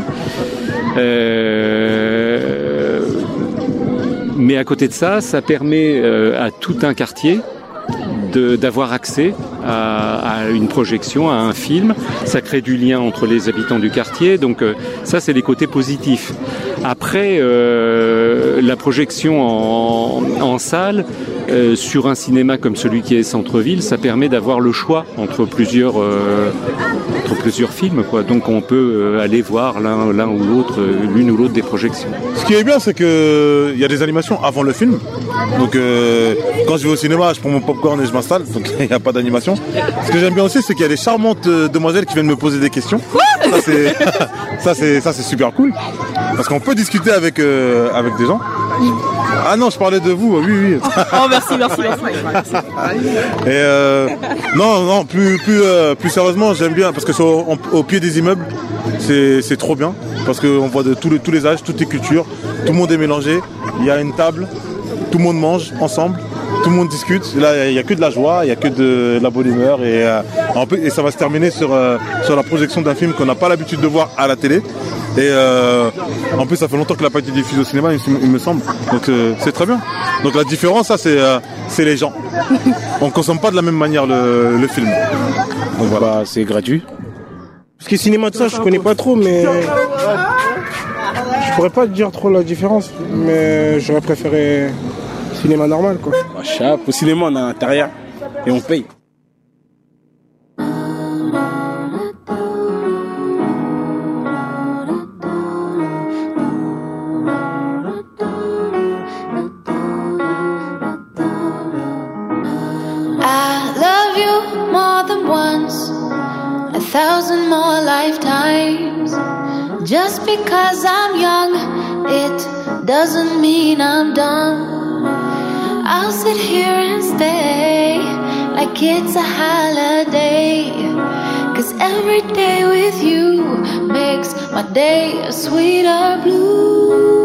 Mais à côté de ça permet à tout un quartier d'avoir accès à une projection, à un film. Ça crée du lien entre les habitants du quartier, donc ça c'est les côtés positifs. Après, la projection en salle, sur un cinéma comme celui qui est centre-ville, ça permet d'avoir le choix entre plusieurs films, quoi. Donc on peut aller voir l'une ou l'autre des projections. Ce qui est bien, c'est que il y a des animations avant le film. Donc quand je vais au cinéma, je prends mon popcorn et je m'installe. Donc il n'y a pas d'animation. Ce que j'aime bien aussi, c'est qu'il y a des charmantes demoiselles qui viennent me poser des questions. Ça c'est super cool. Parce qu'on peut discuter avec des gens. Ah non, je parlais de vous, oui. Oh merci. Et non, plus sérieusement, j'aime bien parce que c'est au pied des immeubles, c'est trop bien parce qu'on voit de tous les âges, toutes les cultures, tout le monde est mélangé. Il y a une table, tout le monde mange ensemble, tout le monde discute. Là, il y a que de la joie, il y a que de la bonne humeur et ça va se terminer sur la projection d'un film qu'on n'a pas l'habitude de voir à la télé. Et en plus ça fait longtemps que la pas été diffusée au cinéma, il me semble. Donc c'est très bien. Donc la différence, ça c'est les gens. On consomme pas de la même manière le film. Donc voilà, c'est gratuit. Parce que cinéma de ça, je connais pas trop, mais je pourrais pas te dire trop la différence. Mais j'aurais préféré Cinéma normal, quoi. Au cinéma, on est à l'intérieur et on paye. I love you more than once, 1,000 more lifetimes. Just because I'm young, it doesn't mean I'm done. I'll sit here and stay like it's a holiday, 'cause every day with you makes my day a sweeter blue.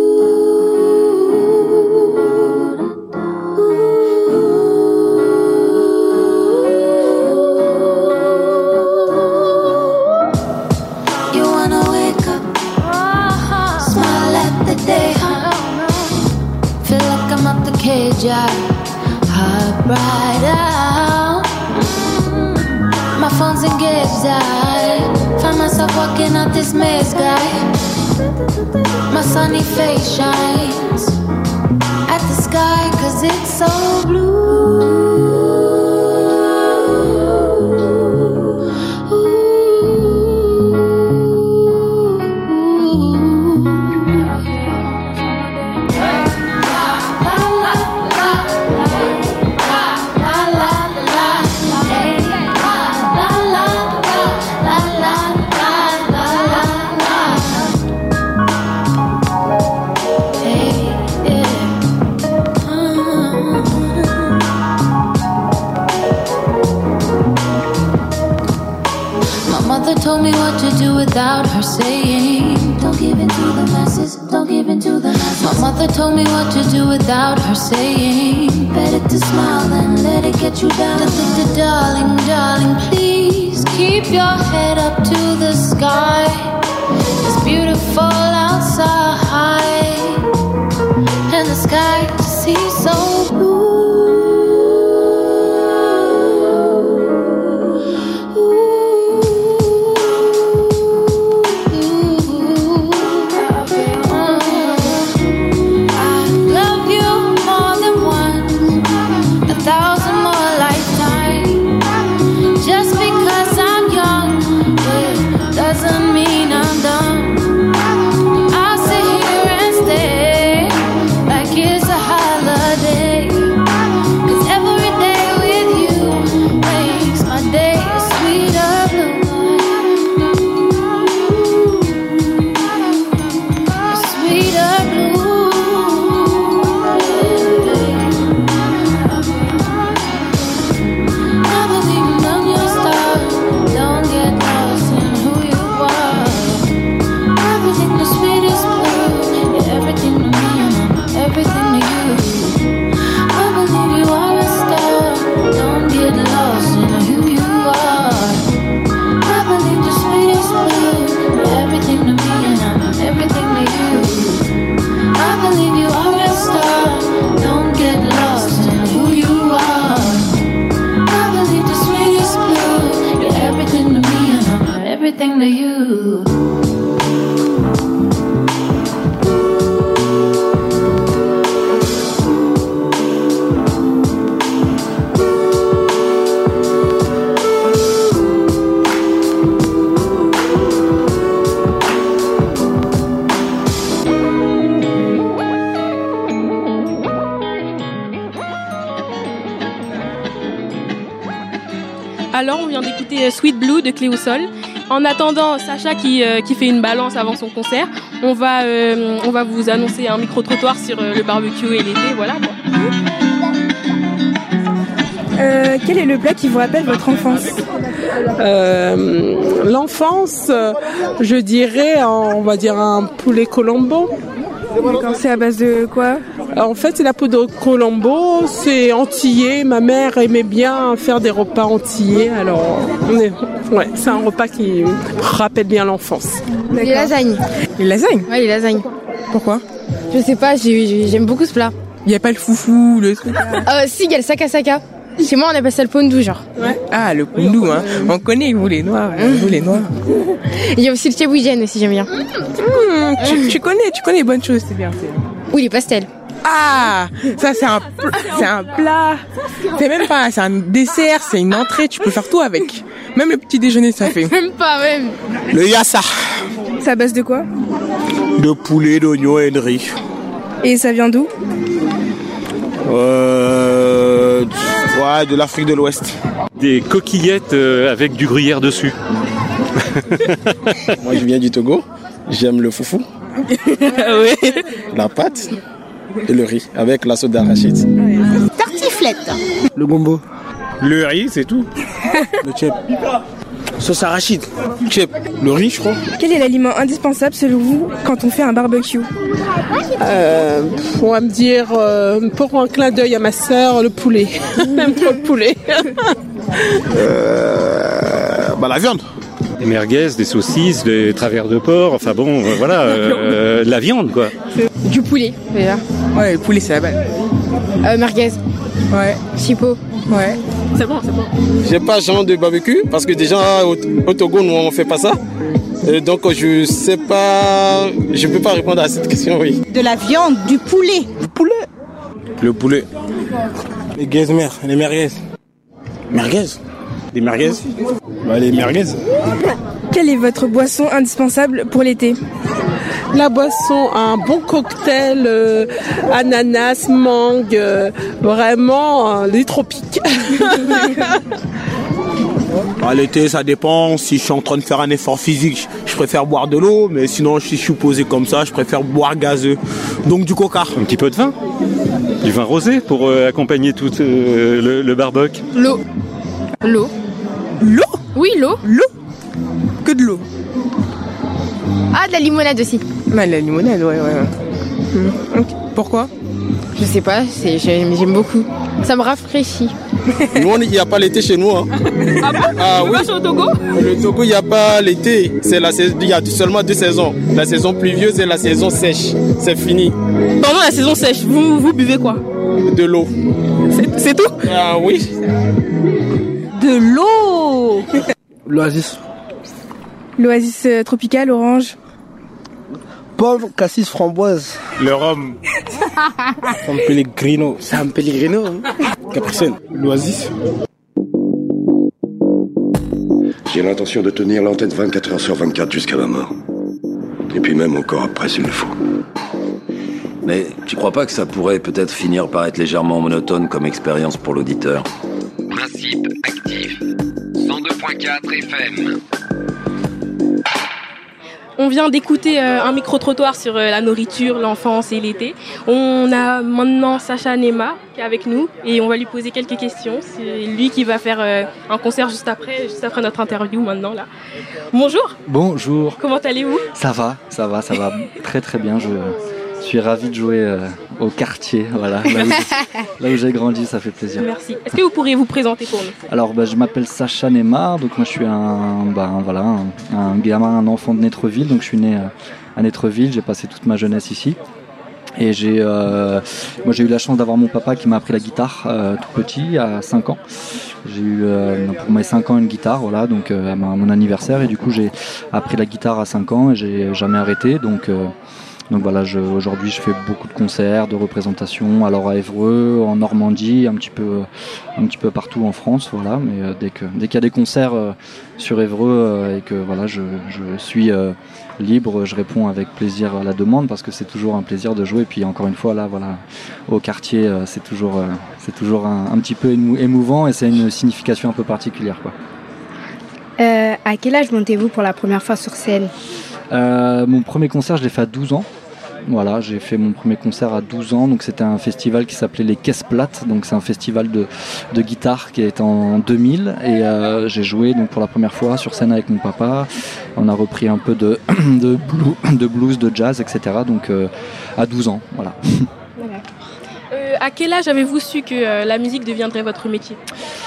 Heart right out. My phone's engaged. I find myself walking out this maze, guy. My sunny face shines at the sky, 'cause it's so blue. Told me what to do without her saying, don't give in to the masses, don't give in to the masses. My mother told me what to do without her saying, better to smile than let it get you down. Darling, darling, please keep your head up to the sky. It's beautiful outside, and the sky to see so blue. Everything to you. Alors, on vient d'écouter Sweet Blue de Clé au Sol. En attendant Sacha qui fait une balance avant son concert, on va vous annoncer un micro-trottoir sur le barbecue et l'été, voilà quoi. Quel est le plat qui vous rappelle votre enfance? L'enfance, je dirais, on va dire un poulet Colombo. D'accord, c'est à base de quoi? En fait, c'est la peau de Colombo, c'est antillais. Ma mère aimait bien faire des repas antillais, alors c'est un repas qui rappelle bien l'enfance. Les lasagnes. Les lasagnes? Ouais, les lasagnes. Pourquoi? Je sais pas, j'aime beaucoup ce plat. Il n'y a pas le foufou, le truc? Si, il y a le saka. Chez moi, on appelle ça le pondou, genre. Ouais. Ah, le pondou, hein. On connaît, vous les noirs. Vous les noirs. Il y a aussi le tchabouijen aussi, j'aime bien. Tu connais les bonnes choses, c'est bien. Oui, les pastels. Ah, ça c'est un plat. C'est même pas, c'est un dessert, c'est une entrée, tu peux faire tout avec. Même le petit déjeuner ça fait. Même pas, même. Le yassa. C'est à base de quoi? De poulet, d'oignon et de riz. Et ça vient d'où? Ouais, de l'Afrique de l'Ouest. Des coquillettes avec du gruyère dessus. Moi je viens du Togo, j'aime le foufou. Oui. La pâte et le riz avec la sauce d'arachide. Tartiflette. Le gombo. Le riz, c'est tout. Le tchèp. Sauce arachide. Tchèp. Le riz, je crois. Quel est l'aliment indispensable selon vous quand on fait un barbecue? On va me dire, pour un clin d'œil à ma sœur, le poulet. J'aime trop le poulet. La viande. Des merguez, des saucisses, des travers de porc, enfin bon, voilà, la viande quoi. Du poulet, déjà. Ouais, le poulet c'est la balle. Merguez. Ouais. Chipo. Ouais. C'est bon, c'est bon. J'ai pas genre de barbecue parce que déjà au Togo nous on fait pas ça. Donc je sais pas, je peux pas répondre à cette question, oui. De la viande, du poulet. Du poulet. Le poulet. Les gazmères, les merguez. Merguez. Des merguez. Les merguez. Quelle est votre boisson indispensable pour l'été? La boisson, un bon cocktail, ananas, mangue, vraiment les tropiques. À l'été, ça dépend. Si je suis en train de faire un effort physique, je préfère boire de l'eau. Mais sinon, si je suis posé comme ça, je préfère boire gazeux. Donc du coca. Un petit peu de vin. Du vin rosé pour accompagner tout le barbecue. L'eau. L'eau. L'eau? Oui, l'eau. L'eau? Que de l'eau. Ah, de la limonade aussi. La limonade, ouais. Okay. Pourquoi? Je sais pas, j'aime beaucoup. Ça me rafraîchit. Nous, il n'y a pas l'été chez nous. Hein. Ah bon? Ah oui. Au Togo? Le Togo, il n'y a pas l'été. Il y a seulement 2 saisons. La saison pluvieuse et la saison sèche. C'est fini. Pendant la saison sèche, vous buvez quoi? De l'eau. C'est tout? Ah oui. De l'eau. L'oasis. L'oasis tropicale, orange. Pomme, cassis, framboise. Le rhum. San Pellegrino. San Pellegrino. Capricène. L'oasis. J'ai l'intention de tenir l'antenne 24 heures sur 24 jusqu'à ma mort. Et puis même encore après s'il le faut. Mais tu crois pas que ça pourrait peut-être finir par être légèrement monotone comme expérience pour l'auditeur? Principe actif. 102.4 FM. On vient d'écouter un micro-trottoir sur la nourriture, l'enfance et l'été. On a maintenant Sacha Nema qui est avec nous et on va lui poser quelques questions. C'est lui qui va faire un concert juste après notre interview maintenant là. Bonjour. Bonjour. Comment allez-vous? Ça va très très bien. Je suis ravi de jouer au quartier, voilà, là où j'ai grandi, ça fait plaisir. Merci. Est-ce que vous pourriez vous présenter pour nous? Alors je m'appelle Sacha Nema, donc moi je suis un gamin, un enfant de Netreville, donc je suis né à Netreville, j'ai passé toute ma jeunesse ici. Et j'ai eu la chance d'avoir mon papa qui m'a appris la guitare tout petit, à 5 ans. J'ai eu pour mes 5 ans une guitare, voilà, donc à mon anniversaire, et du coup j'ai appris la guitare à 5 ans et j'ai jamais arrêté, donc voilà, aujourd'hui je fais beaucoup de concerts, de représentations, alors à Évreux, en Normandie, un petit peu partout en France, voilà. Mais dès qu'il y a des concerts sur Évreux et que voilà, je suis libre, je réponds avec plaisir à la demande parce que c'est toujours un plaisir de jouer. Et puis encore une fois là, voilà, au quartier, c'est toujours un petit peu émouvant et c'est une signification un peu particulière, quoi. À quel âge montez-vous pour la première fois sur scène? Mon premier concert, je l'ai fait à 12 ans. Voilà, j'ai fait mon premier concert à 12 ans, donc c'était un festival qui s'appelait les Caisses Plates, donc c'est un festival de guitare qui est en 2000 et j'ai joué donc pour la première fois sur scène avec mon papa. On a repris un peu de blues, de jazz, etc. Donc à 12 ans, voilà. À quel âge avez-vous su que la musique deviendrait votre métier?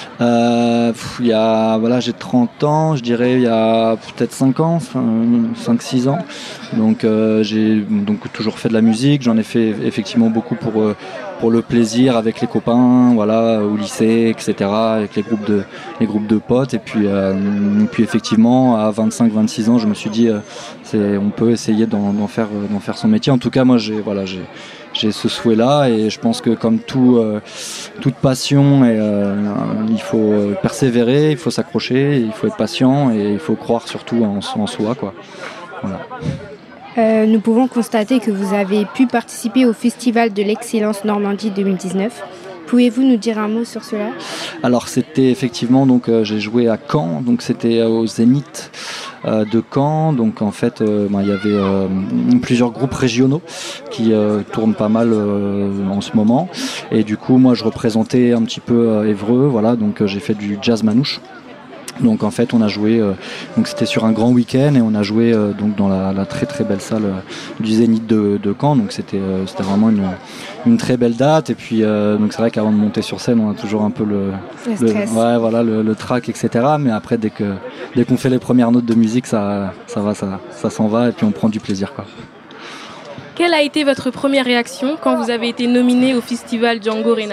J'ai 30 ans, je dirais il y a peut-être 5-6 ans. Donc j'ai toujours fait de la musique, j'en ai fait effectivement beaucoup pour le plaisir avec les copains, voilà, au lycée, etc., avec les groupes de potes. Et puis effectivement à 25-26 ans, je me suis dit on peut essayer d'en faire son métier. En tout cas moi j'ai j'ai ce souhait-là, et je pense que comme toute passion, il faut persévérer, il faut s'accrocher, il faut être patient et il faut croire surtout en soi, quoi. Voilà. Nous pouvons constater que vous avez pu participer au Festival de l'Excellence Normandie 2019. Pouvez-vous nous dire un mot sur cela ? Alors c'était effectivement, donc j'ai joué à Caen, donc c'était au Zénith de Caen. Donc en fait il y avait plusieurs groupes régionaux qui tournent pas mal en ce moment, et du coup moi je représentais un petit peu Évreux, voilà, donc j'ai fait du jazz manouche. Donc en fait on a joué, donc c'était sur un grand week-end, et on a joué donc dans la très très belle salle du Zénith de Caen. Donc c'était vraiment une très belle date. Et puis donc c'est vrai qu'avant de monter sur scène, on a toujours un peu le trac, etc. Mais après dès qu'on fait les premières notes de musique, ça s'en va, et puis on prend du plaisir, quoi. Quelle a été votre première réaction quand vous avez été nominé au festival Django Reinhardt ?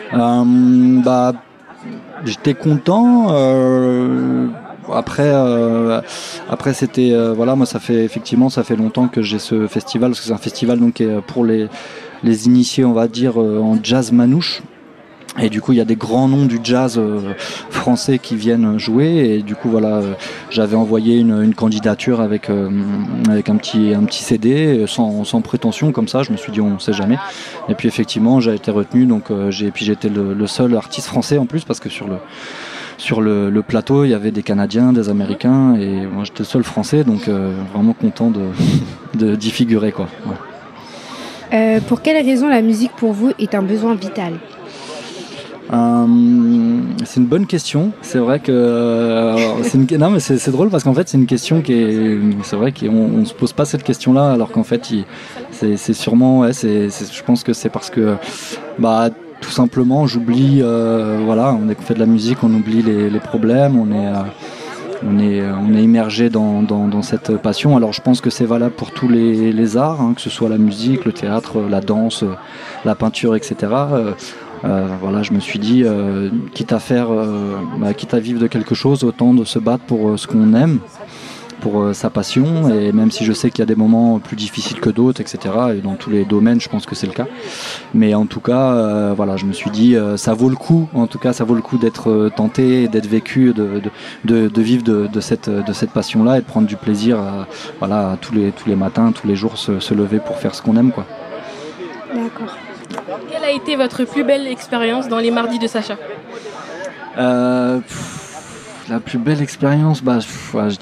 J'étais content. Après c'était moi ça fait longtemps que j'ai ce festival, parce que c'est un festival donc qui est pour les initiés, on va dire, en jazz manouche. Et du coup il y a des grands noms du jazz français qui viennent jouer, et du coup j'avais envoyé une candidature avec un petit CD sans prétention, comme ça je me suis dit on sait jamais, et puis effectivement j'ai été retenu, donc j'étais le seul artiste français en plus, parce que sur le plateau il y avait des Canadiens, des Américains, et moi j'étais le seul français, donc vraiment content d'y figurer, quoi. Ouais. Pour quelle raison la musique pour vous est un besoin vital ? C'est une bonne question. C'est vrai que non, mais c'est drôle, parce qu'en fait c'est une question c'est vrai qu'on se pose pas cette question-là, alors qu'en fait c'est sûrement je pense que c'est parce que tout simplement j'oublie, on fait de la musique, on oublie les problèmes, on est immergé dans cette passion. Alors je pense que c'est valable pour tous les arts, que ce soit la musique, le théâtre, la danse, la peinture, etc. Je me suis dit, quitte à vivre de quelque chose, autant de se battre pour ce qu'on aime, pour sa passion. Et même si je sais qu'il y a des moments plus difficiles que d'autres, etc., et dans tous les domaines je pense que c'est le cas, mais en tout cas je me suis dit ça vaut le coup, d'être tenté, d'être vécu, de vivre de cette passion là, et de prendre du plaisir à tous les matins, tous les jours, se lever pour faire ce qu'on aime, quoi. D'accord. Quelle a été votre plus belle expérience dans les mardis de Sacha ? La plus belle expérience, je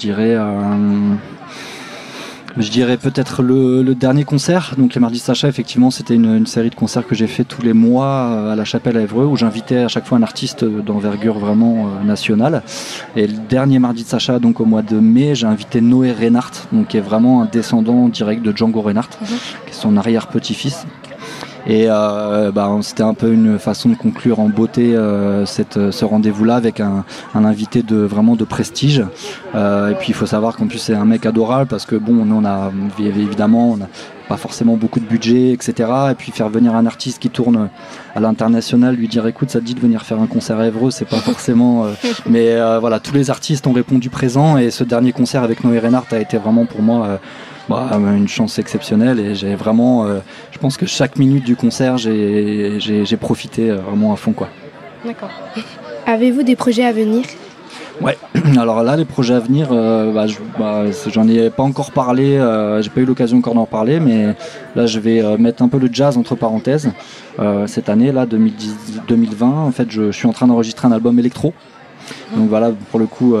dirais peut-être le dernier concert. Donc les mardis de Sacha, effectivement, c'était une série de concerts que j'ai fait tous les mois à la Chapelle à Évreux, où j'invitais à chaque fois un artiste d'envergure vraiment nationale. Et le dernier mardi de Sacha, donc au mois de mai, j'ai invité Noé Reinhardt, donc qui est vraiment un descendant direct de Django Reinhardt, qui est son arrière-petit-fils. Et c'était un peu une façon de conclure en beauté ce rendez-vous-là, avec un invité vraiment de prestige. Et puis il faut savoir qu'en plus c'est un mec adorable, parce que on n'a pas forcément beaucoup de budget, etc. Et puis faire venir un artiste qui tourne à l'international, lui dire écoute, ça te dit de venir faire un concert à Évreux, c'est pas forcément... mais tous les artistes ont répondu présent, et ce dernier concert avec Noé Reinhardt a été vraiment pour moi... une chance exceptionnelle, et j'ai vraiment je pense que chaque minute du concert j'ai profité vraiment à fond, quoi. D'accord. Avez-vous des projets à venir ? Ouais, alors là les projets à venir, j'en ai pas encore parlé, j'ai pas eu l'occasion encore d'en parler, mais là je vais mettre un peu le jazz entre parenthèses cette année là, 2020. En fait je suis en train d'enregistrer un album électro. Donc voilà, pour le coup,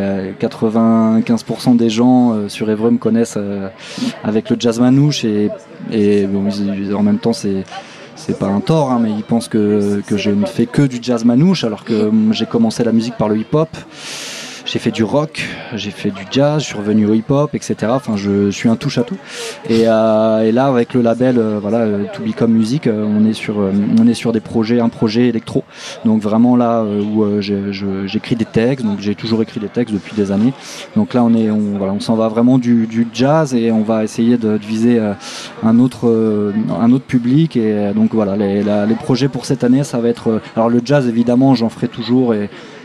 95% des gens sur Évreux me connaissent avec le jazz manouche, et en même temps c'est pas un tort, mais ils pensent que je ne fais que du jazz manouche, alors que j'ai commencé la musique par le hip-hop. J'ai fait du rock, j'ai fait du jazz, je suis revenu au hip-hop, etc. Enfin, je suis un touche-à-tout. Et là, avec le label, To Become Music, on est sur un projet électro. Donc vraiment là où j'écris des textes. Donc j'ai toujours écrit des textes depuis des années. Donc là, on s'en va vraiment du jazz, et on va essayer de viser un autre public. Et donc voilà, les projets pour cette année, ça va être. Alors le jazz, évidemment, j'en ferai toujours, et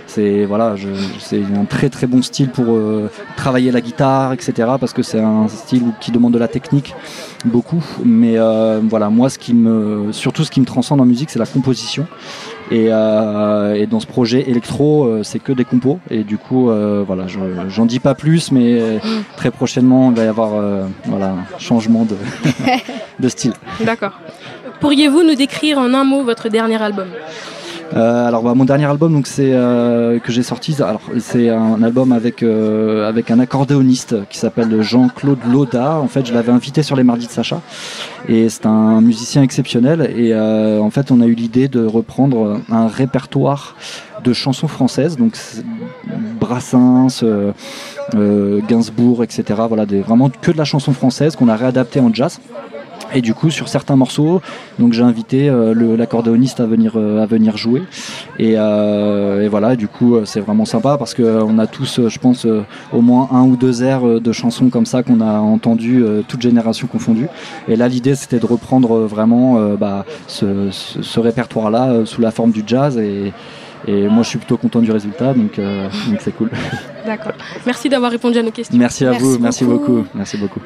c'est un très très bon style pour travailler la guitare, etc. Parce que c'est un style qui demande de la technique beaucoup. Mais voilà, moi surtout ce qui me transcende en musique, c'est la composition. Et dans ce projet électro, c'est que des compos. Et du coup, voilà, j'en dis pas plus, mais très prochainement, il va y avoir un changement de style. D'accord. Pourriez-vous nous décrire en un mot votre dernier album ? Mon dernier album, donc que j'ai sorti, c'est un album avec un accordéoniste qui s'appelle Jean-Claude Lauda. En fait, je l'avais invité sur les mardis de Sacha, et c'est un musicien exceptionnel. Et en fait, on a eu l'idée de reprendre un répertoire de chansons françaises, donc Brassens, Gainsbourg, etc. Voilà, vraiment que de la chanson française qu'on a réadapté en jazz. Et du coup, sur certains morceaux, donc j'ai invité l'accordéoniste à venir jouer. Et voilà, du coup, c'est vraiment sympa parce qu'on a tous, je pense, au moins 1 ou 2 airs de chansons comme ça qu'on a entendues, toutes générations confondues. Et là, l'idée, c'était de reprendre vraiment ce répertoire-là sous la forme du jazz. Et moi, je suis plutôt content du résultat, donc c'est cool. D'accord. Merci d'avoir répondu à nos questions. Merci à vous, merci beaucoup. Merci beaucoup.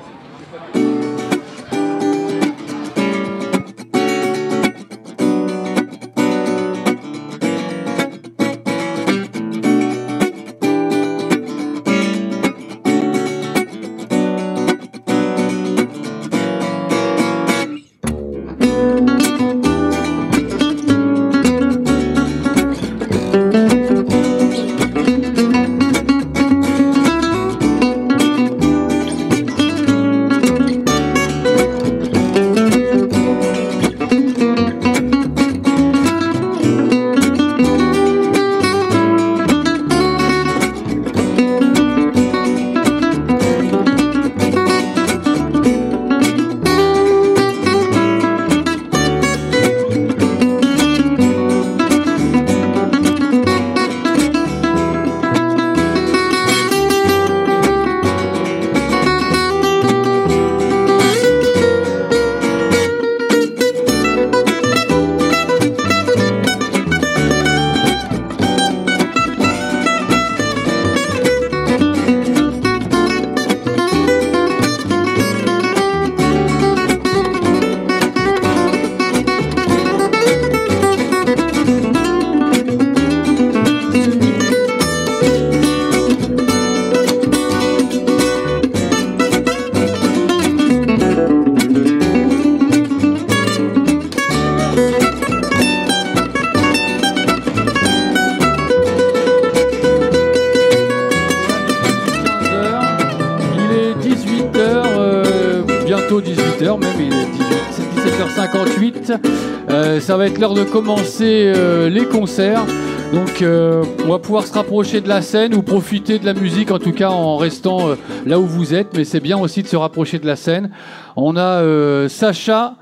Ça va être l'heure de commencer les concerts. Donc on va pouvoir se rapprocher de la scène ou profiter de la musique, en tout cas en restant là où vous êtes. Mais c'est bien aussi de se rapprocher de la scène. On a Sacha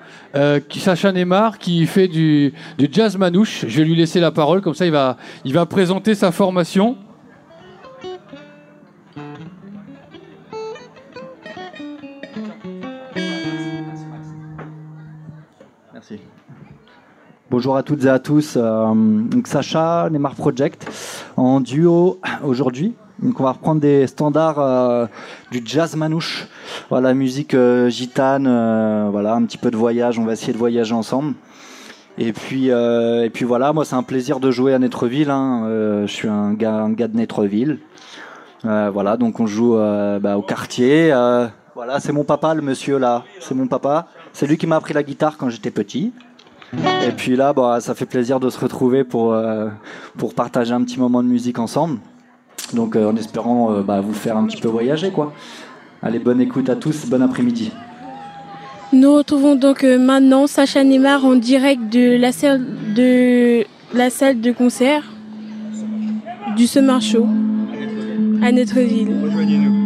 Neymar qui fait du jazz manouche. Je vais lui laisser la parole, comme ça il va présenter sa formation. Merci. Bonjour à toutes et à tous. Donc Sacha Neymar Project en duo aujourd'hui. Donc on va reprendre des standards du jazz manouche. Voilà, musique gitane, voilà, un petit peu de voyage. On va essayer de voyager ensemble. Et puis voilà, moi c'est un plaisir de jouer à Netreville. Je suis un gars de Netreville. Voilà, donc on joue au quartier. Voilà, c'est mon papa, le monsieur là. C'est mon papa. C'est lui qui m'a appris la guitare quand j'étais petit. Et puis là, ça fait plaisir de se retrouver pour partager un petit moment de musique ensemble. Donc en espérant vous faire un petit peu voyager, quoi. Allez, bonne écoute à tous, bon après-midi. Nous retrouvons donc maintenant Sacha Neymar en direct de la salle de concert du Summer Show à Netreville. Rejoignez-nous.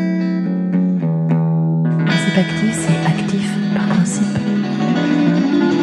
Actif, c'est actif par principe.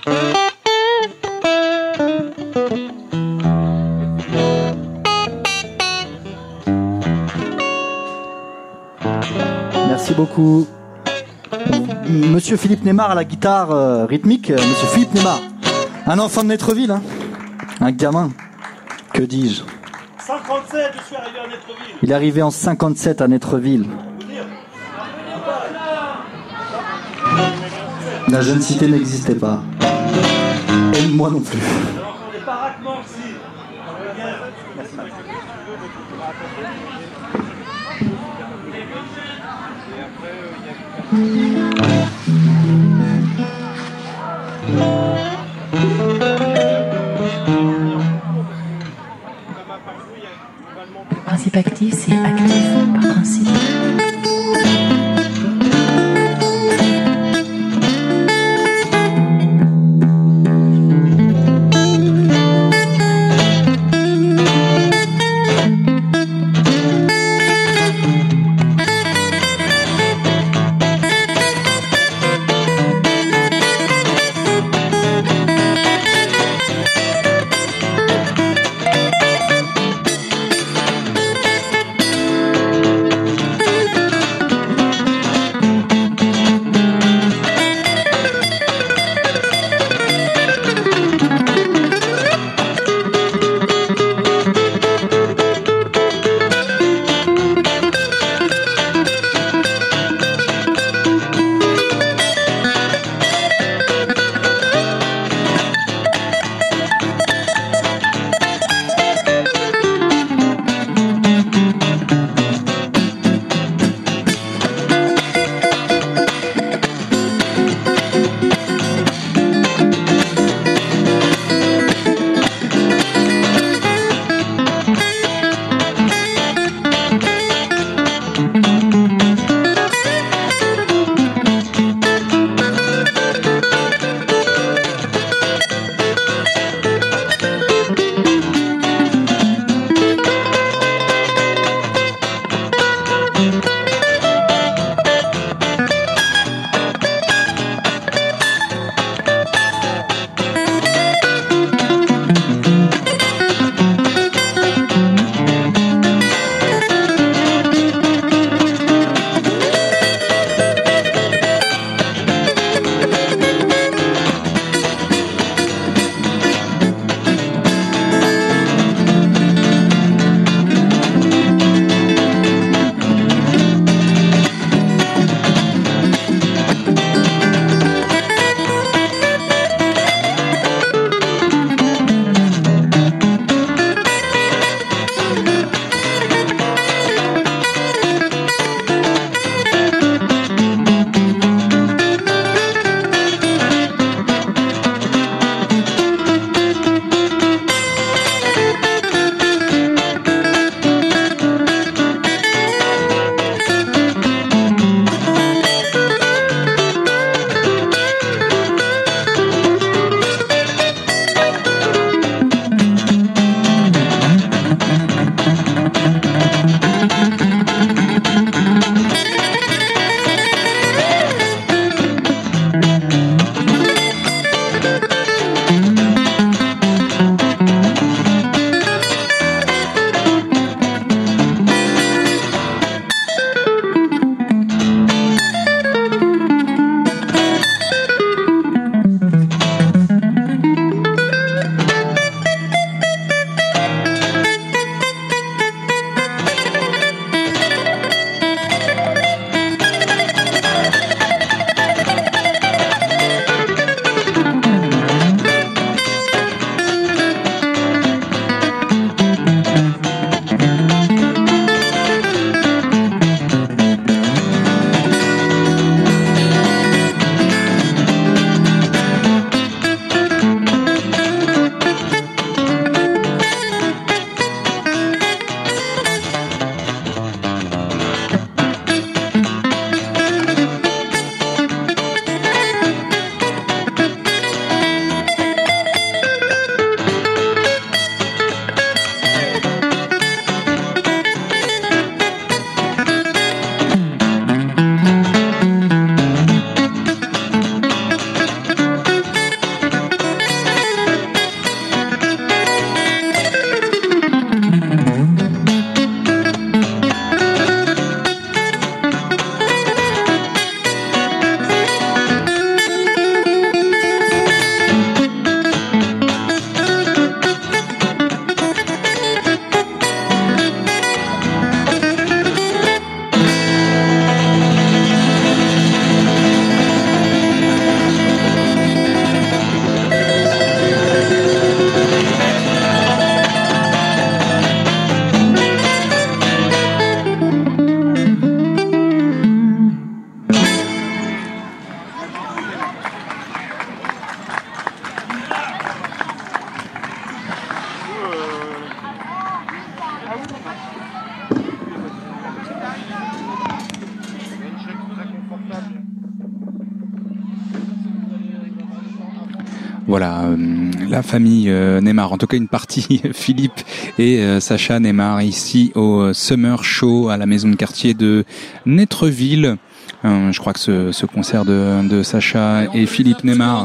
Merci beaucoup. Monsieur Philippe Neymar à la guitare rythmique. Monsieur Philippe Neymar, un enfant de Netreville, hein, un gamin. Que dis-je? 57, je suis arrivé à Netreville. Il est arrivé en 57 à Netreville. La jeune cité n'existait pas. Et moi non plus. Le principe actif, c'est actif par principe. Voilà, la famille Neymar, en tout cas une partie, Philippe et Sacha Neymar, ici au Summer Show à la maison de quartier de Netreville. Je crois que ce concert de Sacha et Philippe Neymar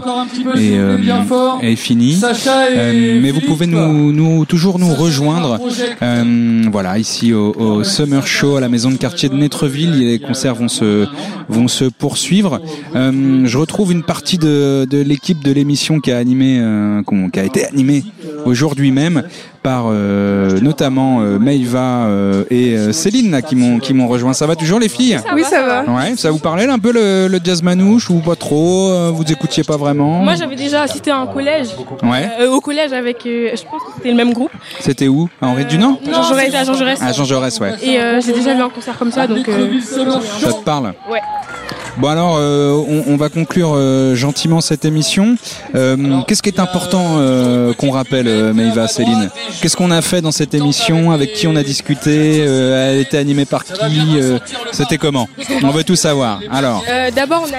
est fini. Mais vous pouvez toujours nous rejoindre. Voilà, ici au Summer Show à la maison de quartier de Netreville. Les concerts vont se poursuivre. Je retrouve une partie de l'équipe de l'émission qui a été animée aujourd'hui même par notamment Maïva et Céline là, qui m'ont rejoint. Ça va toujours les filles ? Oui, ça va. Ouais, ça vous parlait un peu le jazz manouche ou pas trop? Vous écoutiez pas vraiment? Moi j'avais déjà assisté à un collège. Ouais. Au collège avec, je pense que c'était le même groupe. C'était où? À Henri Dunant? Non, c'était à Jean Jaurès. À Jean Jaurès, ouais. Et j'ai déjà vu un concert comme ça, donc. Ça te parle? Ouais. Bon alors, on va conclure gentiment cette émission. Qu'est-ce qui est important qu'on rappelle, Maïva, Céline? Qu'est-ce qu'on a fait dans cette émission? Avec qui on a discuté? Elle était animée par qui? C'était comment? On veut tout savoir. Alors. D'abord,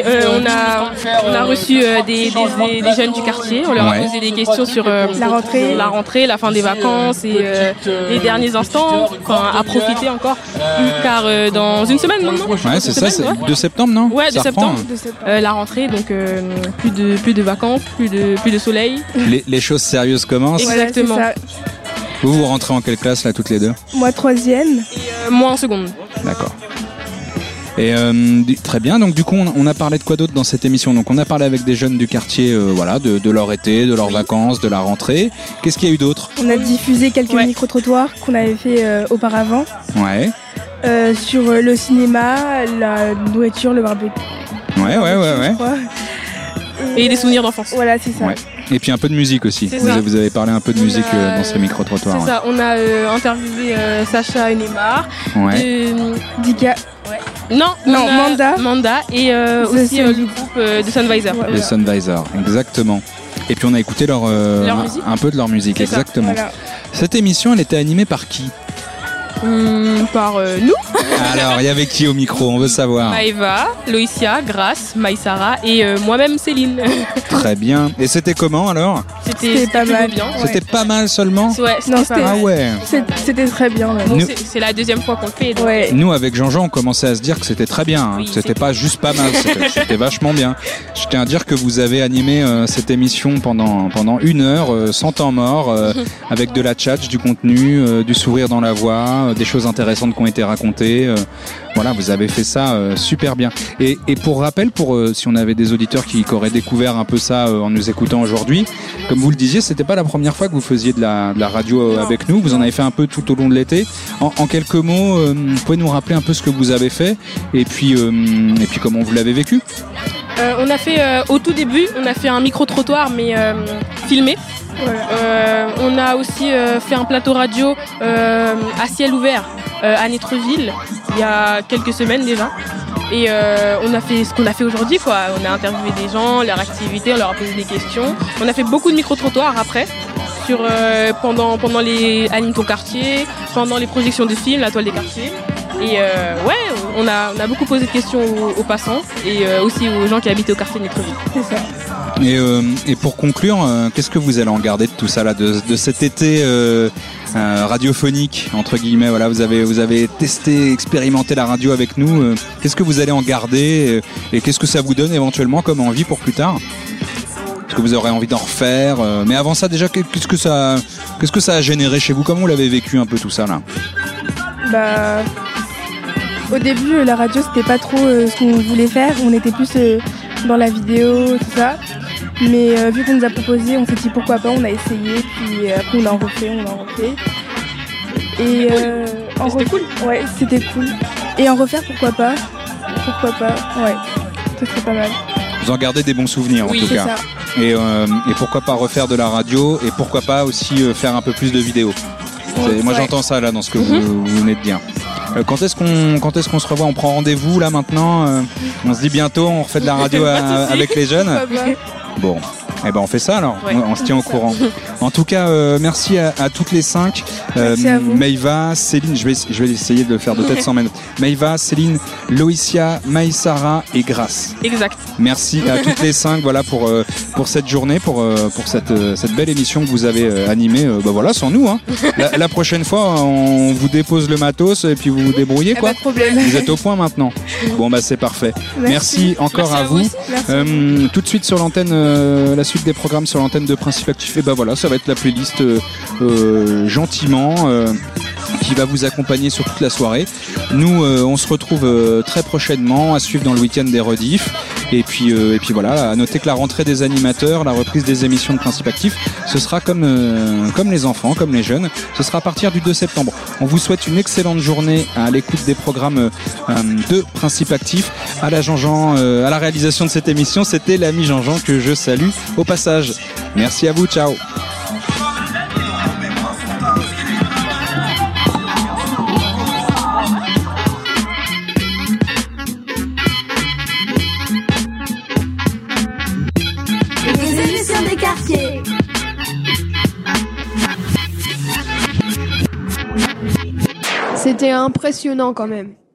on a reçu des jeunes du quartier. On leur a posé des questions sur la rentrée, la fin des vacances et les derniers instants, à profiter encore. Car dans une semaine maintenant. Ouais, c'est ça, c'est de septembre. Non, ouais, de septembre. La rentrée, donc plus de vacances, plus de soleil. Les choses sérieuses commencent. Exactement. Voilà, Vous rentrez en quelle classe là toutes les deux? Moi 3e. Et moi en seconde. D'accord. Et très bien, donc du coup on a parlé de quoi d'autre dans cette émission? Donc on a parlé avec des jeunes du quartier, voilà, de leur été, de leurs vacances, de la rentrée. Qu'est-ce qu'il y a eu d'autre? On a diffusé quelques micro-trottoirs qu'on avait fait auparavant. Ouais. Sur le cinéma, la nourriture, le barbecue. Ouais. Et des souvenirs d'enfance. Voilà, c'est ça. Ouais. Et puis un peu de musique aussi. Vous avez parlé un peu de musique dans ces micro-trottoirs. C'est ça, on a interviewé Sacha et Neymar. Ouais. Dika. Ouais. Non, Manda et aussi le groupe de Sunvisor. Les Sunvisor, exactement. Et puis on a écouté un peu de leur musique, c'est exactement. Voilà. Cette émission, elle était animée par qui? Par nous. Alors, il y avait qui au micro? On veut savoir. Maïva, Loïcia, Grace, Maïsara et moi-même Céline. Très bien. Et c'était comment alors? C'était pas mal. Bien, c'était pas mal seulement? Ouais, ah ouais. C'était très bien. Bon, c'est la deuxième fois qu'on le fait. Donc... Ouais. Nous, avec Jean-Jean, on commençait à se dire que c'était très bien. Hein, que c'était pas juste pas mal, c'était vachement bien. Je tiens à dire que vous avez animé cette émission pendant 1 heure, sans temps mort, avec de la tchatch, du contenu, du sourire dans la voix, des choses intéressantes qui ont été racontées. Voilà, vous avez fait ça super bien. Et pour rappel, si on avait des auditeurs qui auraient découvert un peu ça en nous écoutant aujourd'hui, comme vous le disiez, c'était pas la première fois que vous faisiez de la radio avec nous. Vous en avez fait un peu tout au long de l'été. En quelques mots, vous pouvez nous rappeler un peu ce que vous avez fait et puis comment vous l'avez vécu? On a fait au tout début, on a fait un micro-trottoir mais filmé. Voilà. On a aussi fait un plateau radio à ciel ouvert à Netreville il y a quelques semaines déjà. Et on a fait ce qu'on a fait aujourd'hui, quoi. On a interviewé des gens, leur activité, on leur a posé des questions. On a fait beaucoup de micro-trottoirs après, pendant les Anime ton quartier, pendant les projections de films, la toile des quartiers. Et on a beaucoup posé de questions aux passants et aussi aux gens qui habitent au quartier de Netreville. C'est ça. Et pour conclure, qu'est-ce que vous allez en garder de tout ça là, de cet été radiophonique entre guillemets? Voilà, vous avez testé, expérimenté la radio avec nous. Qu'est-ce que vous allez en garder et qu'est-ce que ça vous donne éventuellement comme envie pour plus tard? Est-ce que vous aurez envie d'en refaire? Mais avant ça, déjà, qu'est-ce que ça a généré chez vous? Comment vous l'avez vécu un peu tout ça là? Bah, au début, la radio c'était pas trop ce qu'on voulait faire. On était plus dans la vidéo, tout ça. Mais vu qu'on nous a proposé, on s'est dit pourquoi pas, on a essayé, puis après on en refait. Et c'était cool. Ouais, c'était cool. Et en refaire, pourquoi pas, ouais, ce serait pas mal. Vous en gardez des bons souvenirs en tout cas. Ça. Et pourquoi pas refaire de la radio et pourquoi pas aussi faire un peu plus de vidéos. Moi j'entends ça là dans ce que vous venez de dire. Quand est-ce qu'on se revoit? On prend rendez-vous là maintenant? On se dit bientôt, on refait de la radio avec les jeunes. Bon, Eh ben on fait ça alors, Ouais. on se tient au courant. En tout cas, merci à toutes les 5. Merci à vous. Maïva, Céline, je vais essayer de le faire de tête sans minutes. Maïva, Céline, Loïcia, Maïsara et Grace. Exact. Merci à toutes les 5 voilà, pour cette journée, pour cette belle émission que vous avez animée voilà, sans nous. Hein. La prochaine fois, on vous dépose le matos et puis vous vous débrouillez. Quoi. Pas de problème. Vous êtes au point maintenant. Bon, bah c'est parfait. Merci encore Merci à à vous. vous. Tout de suite sur l'antenne, la suite des programmes sur l'antenne de Principe Actif. Et bah voilà, ça va être la playlist gentiment. Qui va vous accompagner sur toute la soirée. Nous, on se retrouve très prochainement à suivre dans le week-end des rediffs. Et puis voilà, à noter que la rentrée des animateurs, la reprise des émissions de Principe Actif, ce sera comme les enfants, comme les jeunes. Ce sera à partir du 2 septembre. On vous souhaite une excellente journée à l'écoute des programmes de Principe Actif. À la Jean-Jean, à la réalisation de cette émission, c'était l'ami Jean-Jean que je salue au passage. Merci à vous, ciao. Les émissions des quartiers. C'était impressionnant quand même.